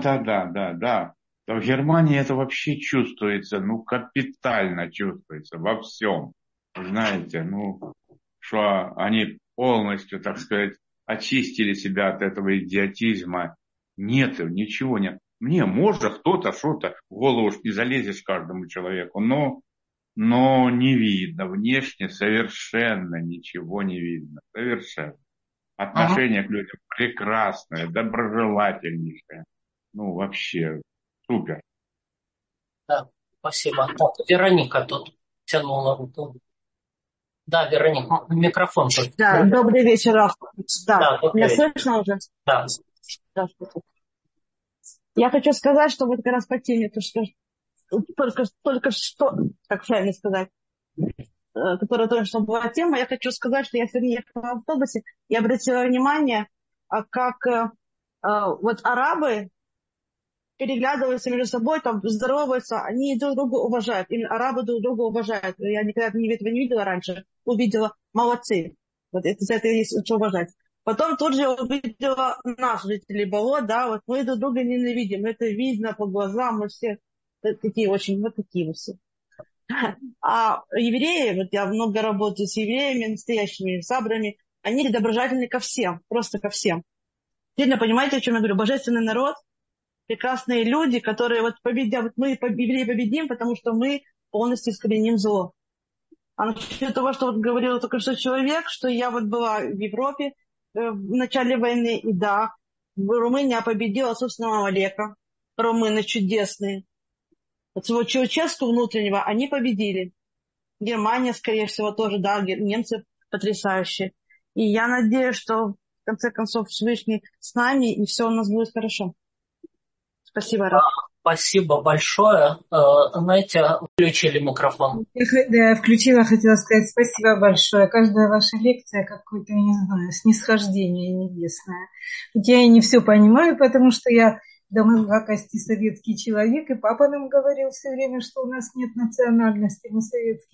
В Германии это вообще чувствуется, капитально чувствуется во всем. Знаете, что они полностью, так сказать, очистили себя от этого идиотизма. Нет, ничего нет. Мне, может, кто-то что-то в голову не залезешь каждому человеку, но не видно. Внешне совершенно ничего не видно. Совершенно. Отношение к людям прекрасное, доброжелательнейшее. Вообще, супер. Да, спасибо. Так, Вероника тут тянула руку. Да, Вероника, микрофон. Да, добрый вечер. Да, меня вечер. слышно уже? Да. Здравствуйте. Я хочу сказать, что вот как раз по теме, то, что только что, как правильно сказать, которая только что была тема, я хочу сказать, что я сегодня ехала в автобусе и обратила внимание, как вот арабы переглядываются между собой, там здороваются, они друг друга уважают, именно арабы друг друга уважают. Я никогда этого не видела раньше, увидела, молодцы. Вот это, за это есть что уважать. Потом тут же увидела наших жителей болот, да, вот мы друг друга ненавидим, это видно по глазам, мы все такие очень, вот такие вот все. А евреи, вот я много работаю с евреями, настоящими сабрами, они доброжательны ко всем, просто ко всем. Сильно понимаете, о чем я говорю? Божественный народ, прекрасные люди, которые вот победят, вот мы евреи победим, потому что мы полностью искореним зло. А насчет того, что вот говорил только что человек, что я вот была в Европе в начале войны, и да, Румыния победила собственного Амалека, румыны чудесные. Вот своего Чаушеску внутреннего они победили. Германия, скорее всего, тоже, да, немцы потрясающие. И я надеюсь, что в конце концов Всевышний с нами, и все у нас будет хорошо. Спасибо, Раф. Спасибо большое. Знаете, включили микрофон. Я включила, хотела сказать спасибо большое. Каждая ваша лекция какое-то, я не знаю, снисхождение небесное. Хотя я не все понимаю, потому что я до мелкости советский человек, и папа нам говорил все время, что у нас нет национальности, мы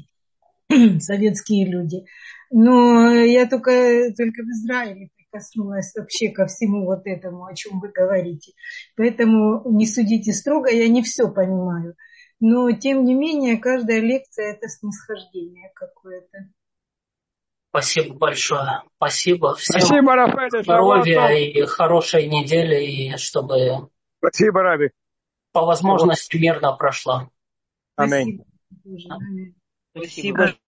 советские люди. Но я только в Израиле прикоснулась вообще ко всему вот этому, о чем вы говорите. Поэтому не судите строго, я не все понимаю. Но, тем не менее, каждая лекция – это снисхождение какое-то. Спасибо большое. Спасибо. Всем спасибо, Рафаэль. Здоровья и хорошей недели, и чтобы спасибо, Раби. По возможности мирно прошла. Аминь. Спасибо. Спасибо.